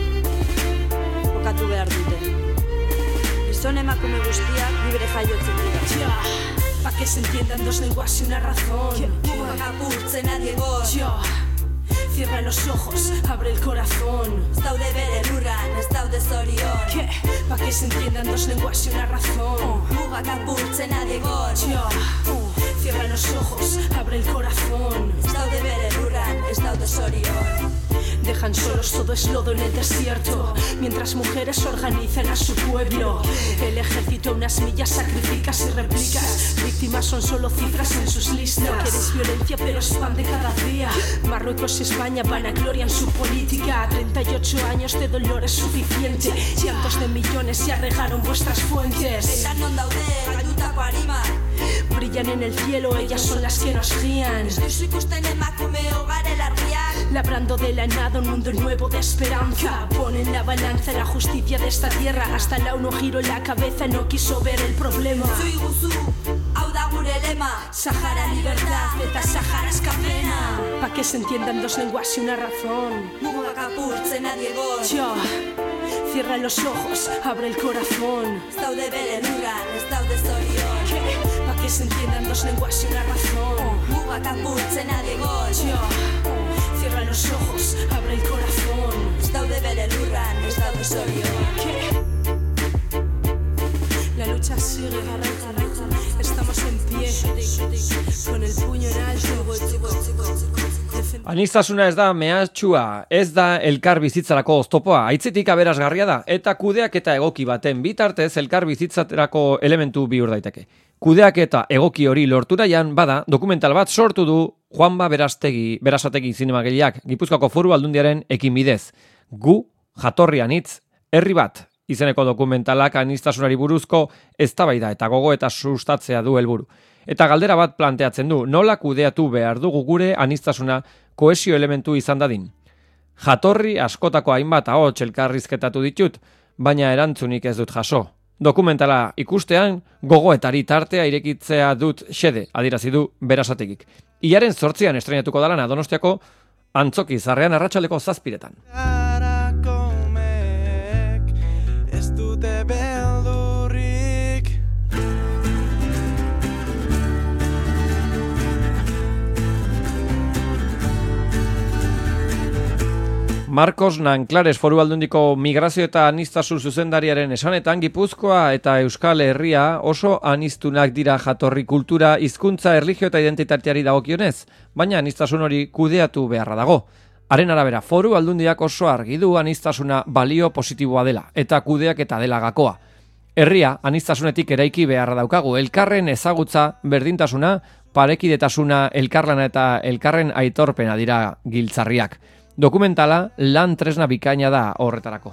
Jokatu behar dute. Gizon emakume guztiak libre jaiotzen dira. Pa' que se entiendan dos lenguas y una razón. Mugak apurtzen nadie gol. Yo, cierra los ojos, abre el corazón. Ez daude bere lurran, ez daude zorion. ¿Qué? Pa' que se entiendan dos lenguas y una razón. Mugak apurtzen nadie gol. Yo, cierra los ojos, abre el corazón. Ez daude bere lurran, ez daude zorion. Dejan solos, todo es lodo en el desierto, mientras mujeres organizan a su pueblo. El ejército a unas millas sacrificas y replicas. Víctimas son solo cifras en sus listas. Quieres violencia pero expande cada día. Marruecos y España vanaglorian su política. treinta y ocho años de dolor es suficiente. Cientos de millones se arregaron vuestras fuentes. Eta non daude, galdutako arimak. Brillan en el cielo, ellas son las que nos guían. Ez duzu ikusten emakume hogare larriak. Labrando de la nada un mundo nuevo de esperanza. Pone en la balanza la justicia de esta tierra. Hasta la uno giró la cabeza, no quiso ver el problema. Zui guzu, hau da gure lema, Sahara libertad eta Sahara eskapena. Pa' que se entiendan dos lenguas y una razón. Mugak apurtzen nadie gol. Yo, cierra los ojos, abre el corazón. Ez daude bere lurran, ez daude zorion. Pa' que se entiendan dos lenguas y una razón. Mugak apurtzen nadie gol. Yo, cierra los ojos, abre el corazón. Ez daude bere lurran, ez daude zorion. La lucha sigue, estamos en pie, con el puño en alto. Aniztasuna ez da mehatxua, ez da elkar bizitzarako oztopoa, aitzitik aberasgarria da, eta kudeak eta egoki baten bitartez elkar bizitzarako elementu bihur daiteke. Kudeak eta egoki hori lortu nahian, bada, dokumental bat sortu du Juanba Berastegi, Berasategi zinemagaileak, Gipuzkoako Foru Aldundiaren ekin bidez. Gu, jatorrian hitz, herri bat, izeneko dokumentalak aniztasunari buruzko eztabaida eta gogo eta sustatzea du helburu. Eta galdera bat planteatzen du, nola kudeatu behar dugu gure aniztasuna kohesio elementu izan dadin. Jatorri askotako hainbat ahots elkarrizketatu ditut, baina erantzunik ez dut jaso. Dokumentala ikustean gogoetari tartea irekitzea dut xede, adirazi du Berasategik. Iaren zortzian estrenatuko da lana Donostiako Antzoki Zarrean arratsaldeko zazpiretan. Ez dute beldurrik. Marcos Nanclares Foru Aldundiko Migrazio eta Aniztasun zuzendariaren esanetan, Gipuzkoa eta Euskal Herria oso aniztunak dira jatorri, kultura, hizkuntza, erlijio eta identitateari dagokionez, baina aniztasun hori kudeatu beharra dago. Haren arabera, Foru Aldundiak oso argi du aniztasuna balio positiboa dela eta kudeak eta dela gakoa. Herria aniztasunetik eraiki beharra daukagu, elkarren ezagutza, berdintasuna, parekidetasuna, elkarlana eta elkarren aitorpena dira giltzarriak. Dokumentala lan tresna bikaina da horretarako.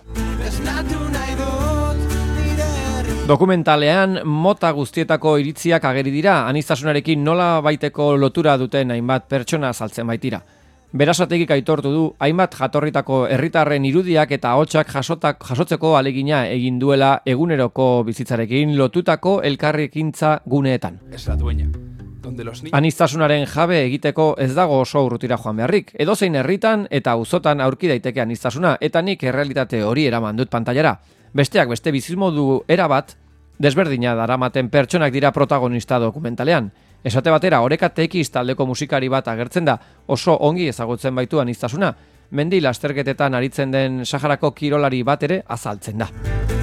Dokumentalean mota guztietako iritziak ageri dira, aniztasunarekin nola baiteko lotura duten hainbat pertsona azaltzen baitira. Berasategik aitortu du, hainbat jatorritako herritarren irudiak eta ahotsak jasotak jasotzeko alegina egin duela eguneroko bizitzarekin lotutako elkarrekintza guneetan. Es la dueña. Aniztasunaren jabe egiteko ez dago oso urrutira joan beharrik. Edozein herritan eta auzotan aurki daiteke aniztasuna, eta nik errealitate hori eraman dut pantailara. Besteak beste bizimodu erabat, desberdina daramaten pertsonak dira protagonista dokumentalean. Esate batera, Oreka Tekiz taldeko musikari bat agertzen da, oso ongi ezagutzen baitu aniztasuna. Mendi lasterketetan aritzen den Saharako kirolari bat ere azaltzen da.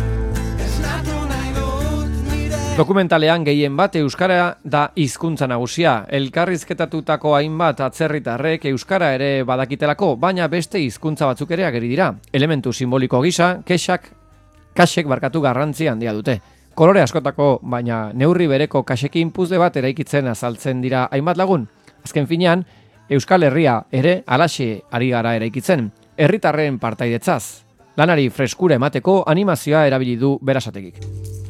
Dokumentalean gehien bat euskara da hizkuntza nagusia. Elkarrizketatutako hainbat atzerritarrek euskara ere badakitelako, baina beste hizkuntza batzuk ere ageri dira. Elementu simboliko gisa, kexak, kaxek barkatu garrantzi handia dute. Kolore askotako, baina neurri bereko kaxekin puzle bat eraikitzen azaltzen dira hainbat lagun. Azken finean, Euskal Herria ere alaxe ari gara eraikitzen. Herritarren partaidetzaz. Lanari freskura emateko animazioa erabili du Berasategik.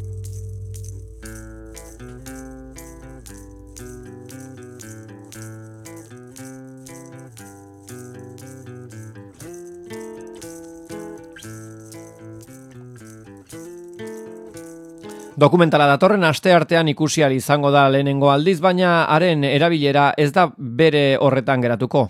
Dokumentala datorren asteartean ikusi ahal izango da lehenengo aldiz, baina haren erabilera ez da bere horretan geratuko.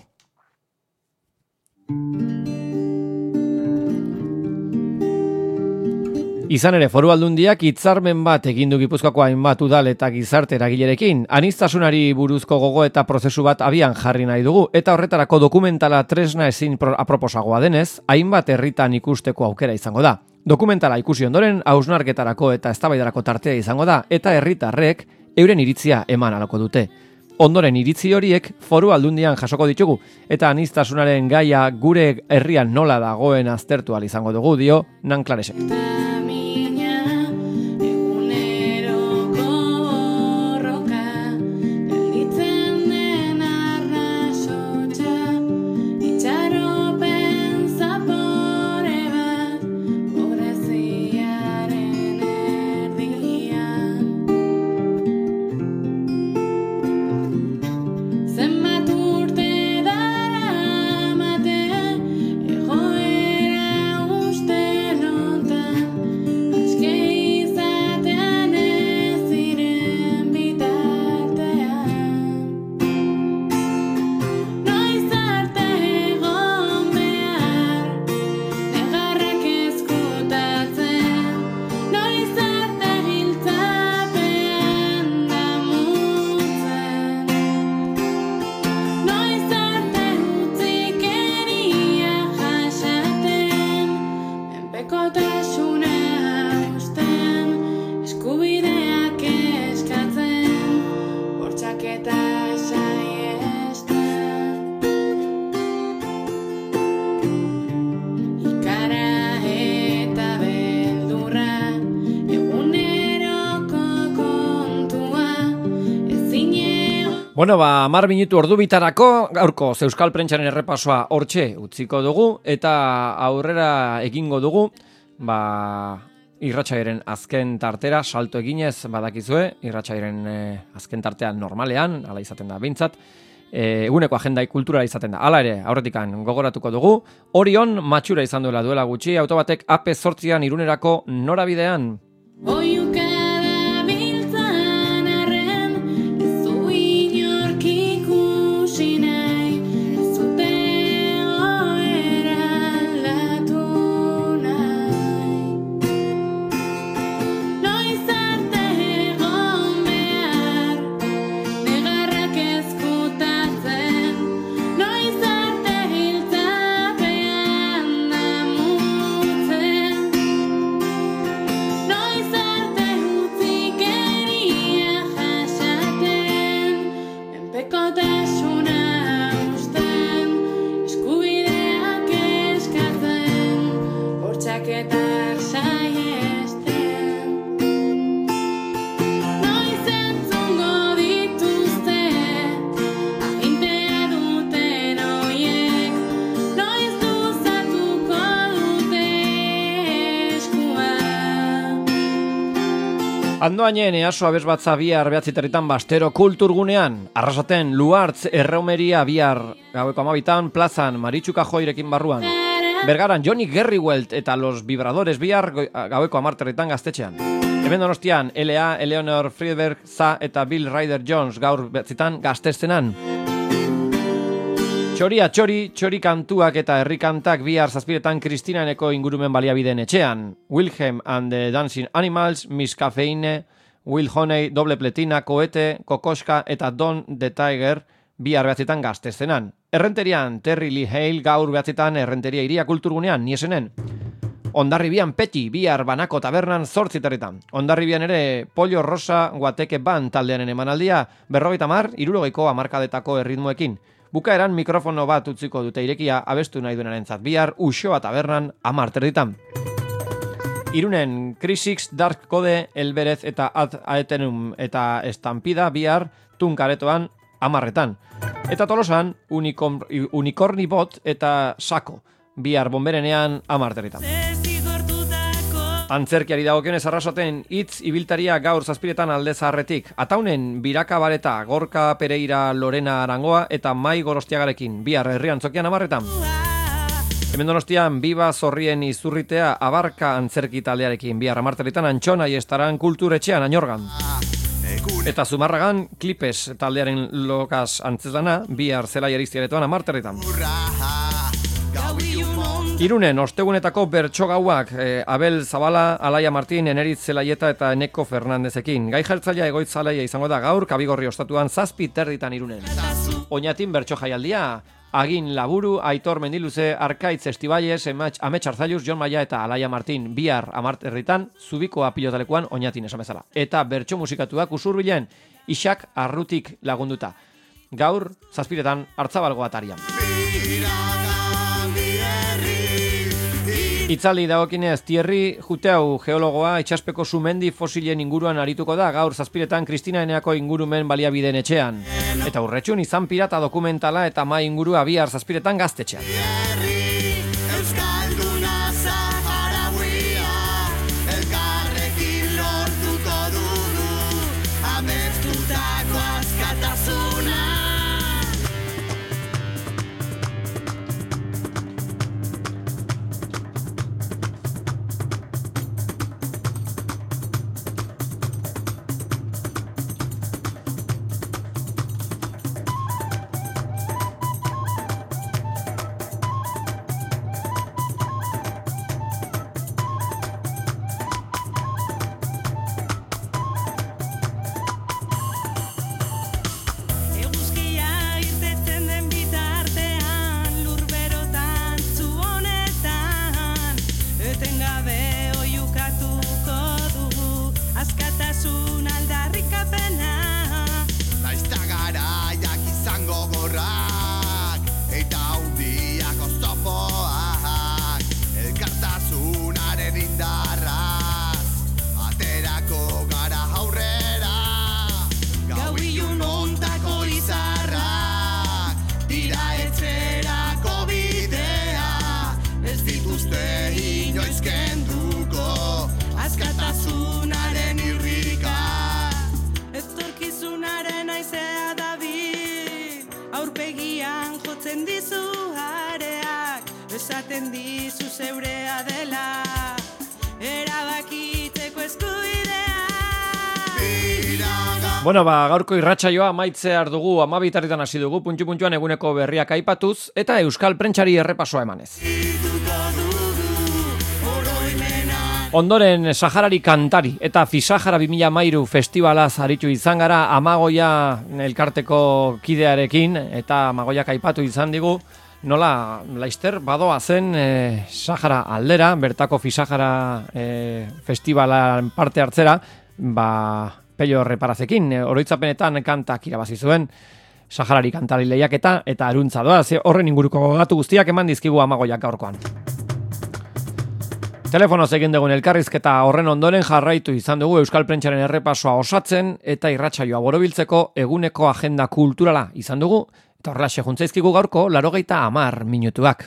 Izan ere, Foru Aldundiak hitzarmen bat egin du Gipuzkoako hainbat udal eta gizarte eragilerekin. Aniztasunari buruzko gogo eta prozesu bat abian jarri nahi dugu, eta horretarako dokumentala tresna ezin aproposagoa denez, hainbat herritan ikusteko aukera izango da. Dokumentala ikusi ondoren, hausnarketarako eta eztabaidarako tartea izango da, eta herritarrek euren iritzia eman alako dute. Ondoren iritzi horiek Foru Aldundian jasoko ditugu, eta aniztasunaren gaia gure herrian nola dagoen aztertu ahal izango dugu, dio Nanclaresek. Bueno, ba, hamar minutu ordu bitarako, gaurko Euskal Prentsaren errepasoa hortxe utziko dugu, eta aurrera egingo dugu, ba, irratsaiaren azken tartera, salto eginez, badakizue, irratsaiaren eh, azken tartean normalean, hala izaten da behintzat, eh, eguneko agendai kultura izaten da. Hala ere, aurretikan gogoratuko dugu, Orion matxura izan duela duela gutxi, autobatek A P zortzian irunerako norabidean. Andoainen easo abesbatza bihar behatziterritan bastero kulturgunean. Arrasaten Luartz erraumeria bihar gaueko amabitan plazan Maritxuka joirekin barruan. Bergaran Johnny Gerriwelt eta Los Vibradores bihar gaueko amarterritan gaztetxean. Hemen Donostian L A, Eleanor Friedberg, Za eta Bill Ryder Jones gaur behatzitan gaztestenan. Txoria txori, txori kantuak eta herrikantak bihar zazpiretan Kristinaeneko ingurumen baliabideen etxean. Wilhelm and the Dancing Animals, Miss Cafeine, Will Honey, Doble Pletina, Koete, Kokoska eta Don the Tiger bihar behatzitan gaztestenan. Errenterian Terry Lee Hale gaur behatzitan errenteria iria kulturgunean, niesenen. Ondarribian Peti, bihar banako tabernan zortziterritan. Ondarribian ere Pollo Rosa Guateke Band taldearen emanaldia berrogeita mar, hirurogeiko hamarkadetako erritmoekin. Bukaeran mikrofono bat utziko dute irekia abestu nahi duenarentzat bihar Uxoa tabernan hamarterritan. Irunen Crisix, Dark Code, Elberez eta Ad Aetenum eta Estampida bihar Tunkaretoan hamarretan. Eta Tolosan Unicorn, Unicorni Bot eta Sako bihar Bonberenean hamarterritan. Antzerkiari dagokionez Arrasaten hitz ibiltaria gaur zazpiretan alde zaharretik. Ataunen Biraka Bareta, Gorka Pereira, Lorena Arangoa eta Mai Gorostiagarekin bihar herrian zokian hamarretan. Hemen Donostian Biba Zorrien izurritea Abarka antzerki taldearekin bihar hamarterritan Antxona estaran kulturetxean Añorgan. Eta Zumarragan Klipes taldearen lokaz antzezlana bihar Zelai Aristiaretoan hamarterritan. Irunen ostegunetako bertso gauak eh, Abel Zabala, Alaia Martin, Eneritz Zelaieta eta Eneko Fernandezekin. Gai jartzailea egoitzalaia izango da gaur Kabigorri ostatuan zazpi terditan Irunen. Oñatin bertso jaialdia, Agin Laburu, Aitor Mendiluze, Arkaitz Estibaiez, Amets Arzaius, Jon Maia eta Alaia Martin bihar amarterritan Zubikoa pilotalekuan Oñatin esan bezala. Eta bertso musikatuak usurbilen Isak Arrutik lagunduta. Gaur zazpiretan Hartzabalgo atarian. Itzaldi dagokinez, Thierry Juteau geologoa itxaspeko sumendi fosilen inguruan arituko da gaur zazpiretan Kristinaeneako ingurumen baliabideen etxean. Eta urretxun izan pirata dokumentala eta mai ingurua bihar zazpiretan gaztetxean. Esaten dizu zeurea dela erabakitzeko eskubidea. Bueno, ba, gaurko irratsaioa amaitzear dugu, amabitarritan hasi dugu, puntxu-puntxuan eguneko berriak aipatuz, eta Euskal Prentsari errepasoa emanez. Ondoren Saharari kantari eta Fisahara bi mila hamairu festivalaz aritu izan gara Amagoia elkarteko kidearekin, eta Amagoiak aipatu izan digu, nola, laister, badoa zen e, Sahara aldera, bertako Fisahara e, festivalan parte hartzera, ba, Pello Reparazekin, e, oroitzapenetan kantak irabazi zuen, Saharari kantari lehiaketa eta aruntza doa, ze horren inguruko gatu guztiak eman dizkigu Amagoiak gaurkoan. Telefonoz egin dugun elkarrizketa horren ondoren jarraitu izan dugu Euskal Prentsaren errepasoa osatzen eta irratsaioa borobiltzeko eguneko agenda kulturala izan dugu, eta horrelaxe juntzaizkigu gaurko laurogeita hamar minutuak.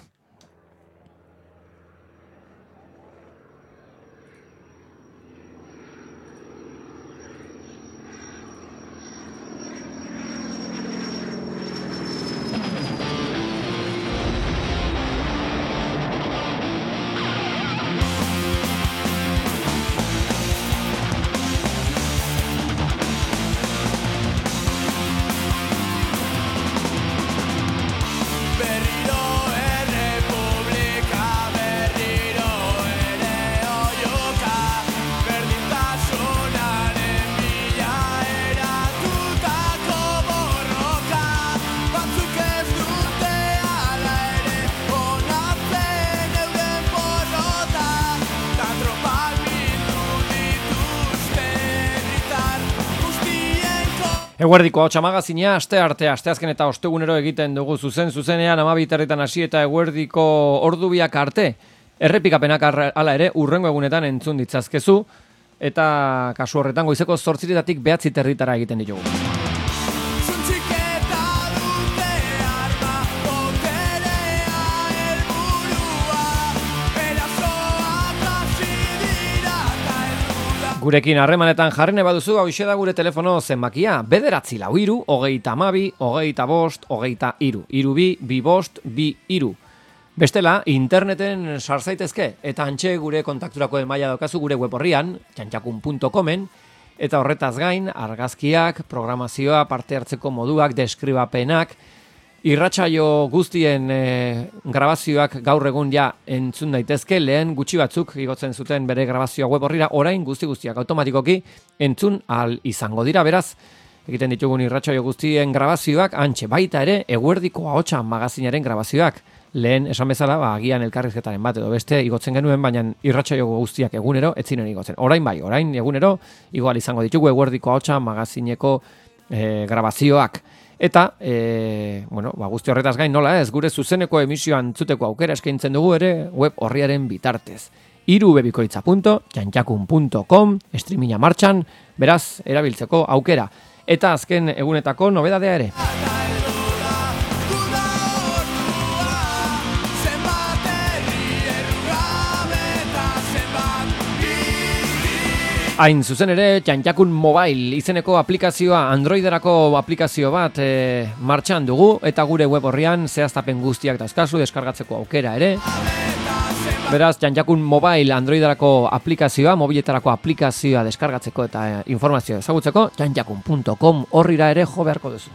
Eguerdiko hotxa magazina, aste arte, asteazken eta ostegunero egiten dugu zuzen zuzenean amabiterritan hasi eta eguerdiko ordubiak arte. Errepikapenak hala ere urrengo egunetan entzun ditzazkezu eta kasu horretan goizeko zortziretatik behatzi territara egiten ditugu. Gurekin harremanetan jarrene baduzu, hauxe da gure telefono zenbakia, bederatzi lau iru, hogeita amabi, hogeita bost, hogeita iru, iru bi, bi bost, bi iru. Bestela, interneten sarzaitezke, eta antxe gure kontakturako emaila daukazu gure web horrian, txantxakun puntu comen, eta horretaz gain, argazkiak, programazioa, parte hartzeko moduak, deskribapenak, irratsaio guztien e, grabazioak gaur egun ja entzun daitezke, lehen gutxi batzuk igotzen zuten bere grabazioa web horrira, orain guzti guztiak automatikoki entzun ahal izango dira, beraz, egiten ditugun irratsaio guztien grabazioak, antxe baita ere, eguerdiko ahotsa magazinaren grabazioak, lehen esan bezala, ba, agian elkarrizketaren bat edo beste igotzen genuen, baina irratsaio guztiak egunero ez ziren igotzen. Orain bai, orain egunero igual izango ditugu eguerdiko ahotsa magazineko e, grabazioak. Eta, e, bueno, ba, guzti horretaz gain nola ez, gure zuzeneko emisioan zuteko aukera eskaintzen dugu ere web horriaren bitartez. irubebikoitza puntu txantxakun puntu com, streaminga martxan, beraz, erabiltzeko aukera. Eta azken egunetako nobedadea ere. Hain zuzen ere, Txantxakun Mobile izeneko aplikazioa, Androiderako aplikazio bat e, martxan dugu, eta gure web horrian zehaztapen guztiak dauzkazu, deskargatzeko aukera ere. Beraz, Txantxakun Mobile Androiderako aplikazioa, mobiletarako aplikazioa deskargatzeko eta e, informazioa ezagutzeko, txantxakun puntu com horrira ere jo beharko duzu.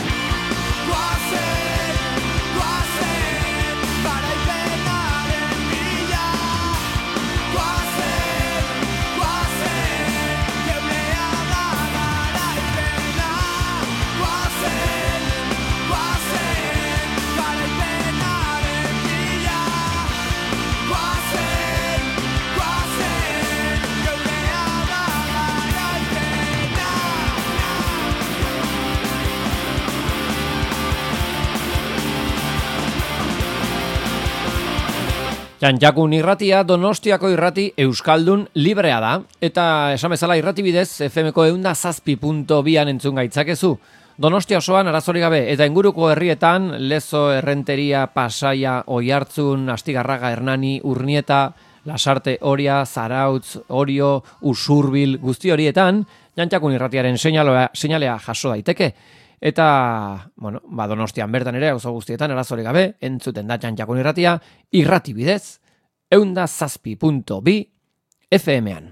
Txantxakun irratia Donostiako irrati euskaldun librea da, eta esan bezala irrati bidez F Mko ehun eta zazpi puntu bian entzun gaitzakezu. Donostia osoan arazori gabe, eta inguruko herrietan Lezo, Errenteria, Pasaia, Oiartzun, Astigarraga, Hernani, Urnieta, Lasarte, Oria, Zarautz, Orio, Usurbil, guzti horietan, Txantxakun irratiaren seinalea, seinalea jaso daiteke. Eta, bueno, ba Donostian bertan ere, oso guztietan, arazori gabe, entzuten da Txantxakun irratia, irrati bidez, ehun eta zazpi puntu bi F M-an.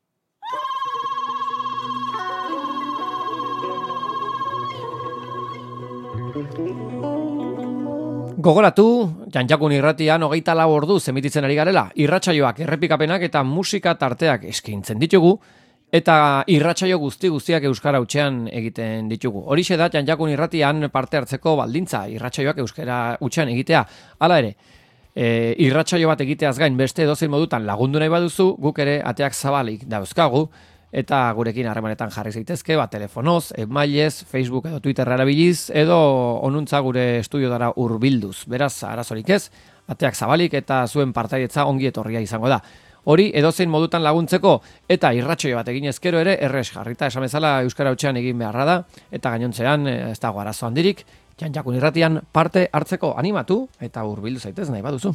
Gogoratu, Txantxakun irratian hogeita lau ordu emititzen ari garela, irratsaioak, errepikapenak eta musika tarteak eskaintzen ditugu, eta irratsaio guzti guztiak euskara hutsean egiten ditugu. Horixe da Txantxakun irratian parte hartzeko baldintza, irratsaioak euskara hutsean egitea. Hala ere, e, irratsaio bat egiteaz gain beste edozein modutan lagundu nahi baduzu, guk ere ateak zabalik dauzkagu, eta gurekin harremanetan jarri zaitezke, ba, telefonoz, emailez, Facebook edo Twitter erabiliz, edo onuntza gure estudiodara hurbilduz. Beraz, arazorik ez, ateak zabalik eta zuen partaietza ongi etorria izango da. Hori edozein modutan laguntzeko eta irratsaio bat egin ezkero ere erres jarrita esan bezala euskara hutsean egin beharra da eta gainontzean ez dago arazo handirik Txantxakun irratian parte hartzeko animatu eta hurbildu zaitez nahi baduzu.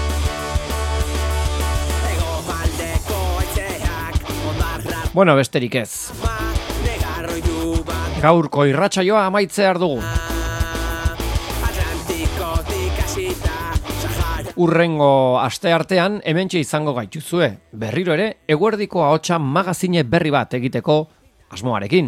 Bueno, besterik ez. Gaurko irratsaioa amaitzear dugu. Urrengo aste artean hementxe izango gaituzue. Berriro ere, eguerdiko ahotsa magazine berri bat egiteko asmoarekin.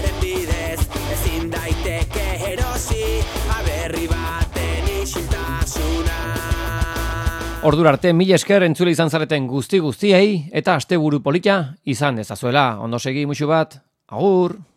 Ordura arte, mila esker entzule izan zareten guzti guztiei eta asteburu polita izan dezazuela. Ondo segi muxu bat, agur!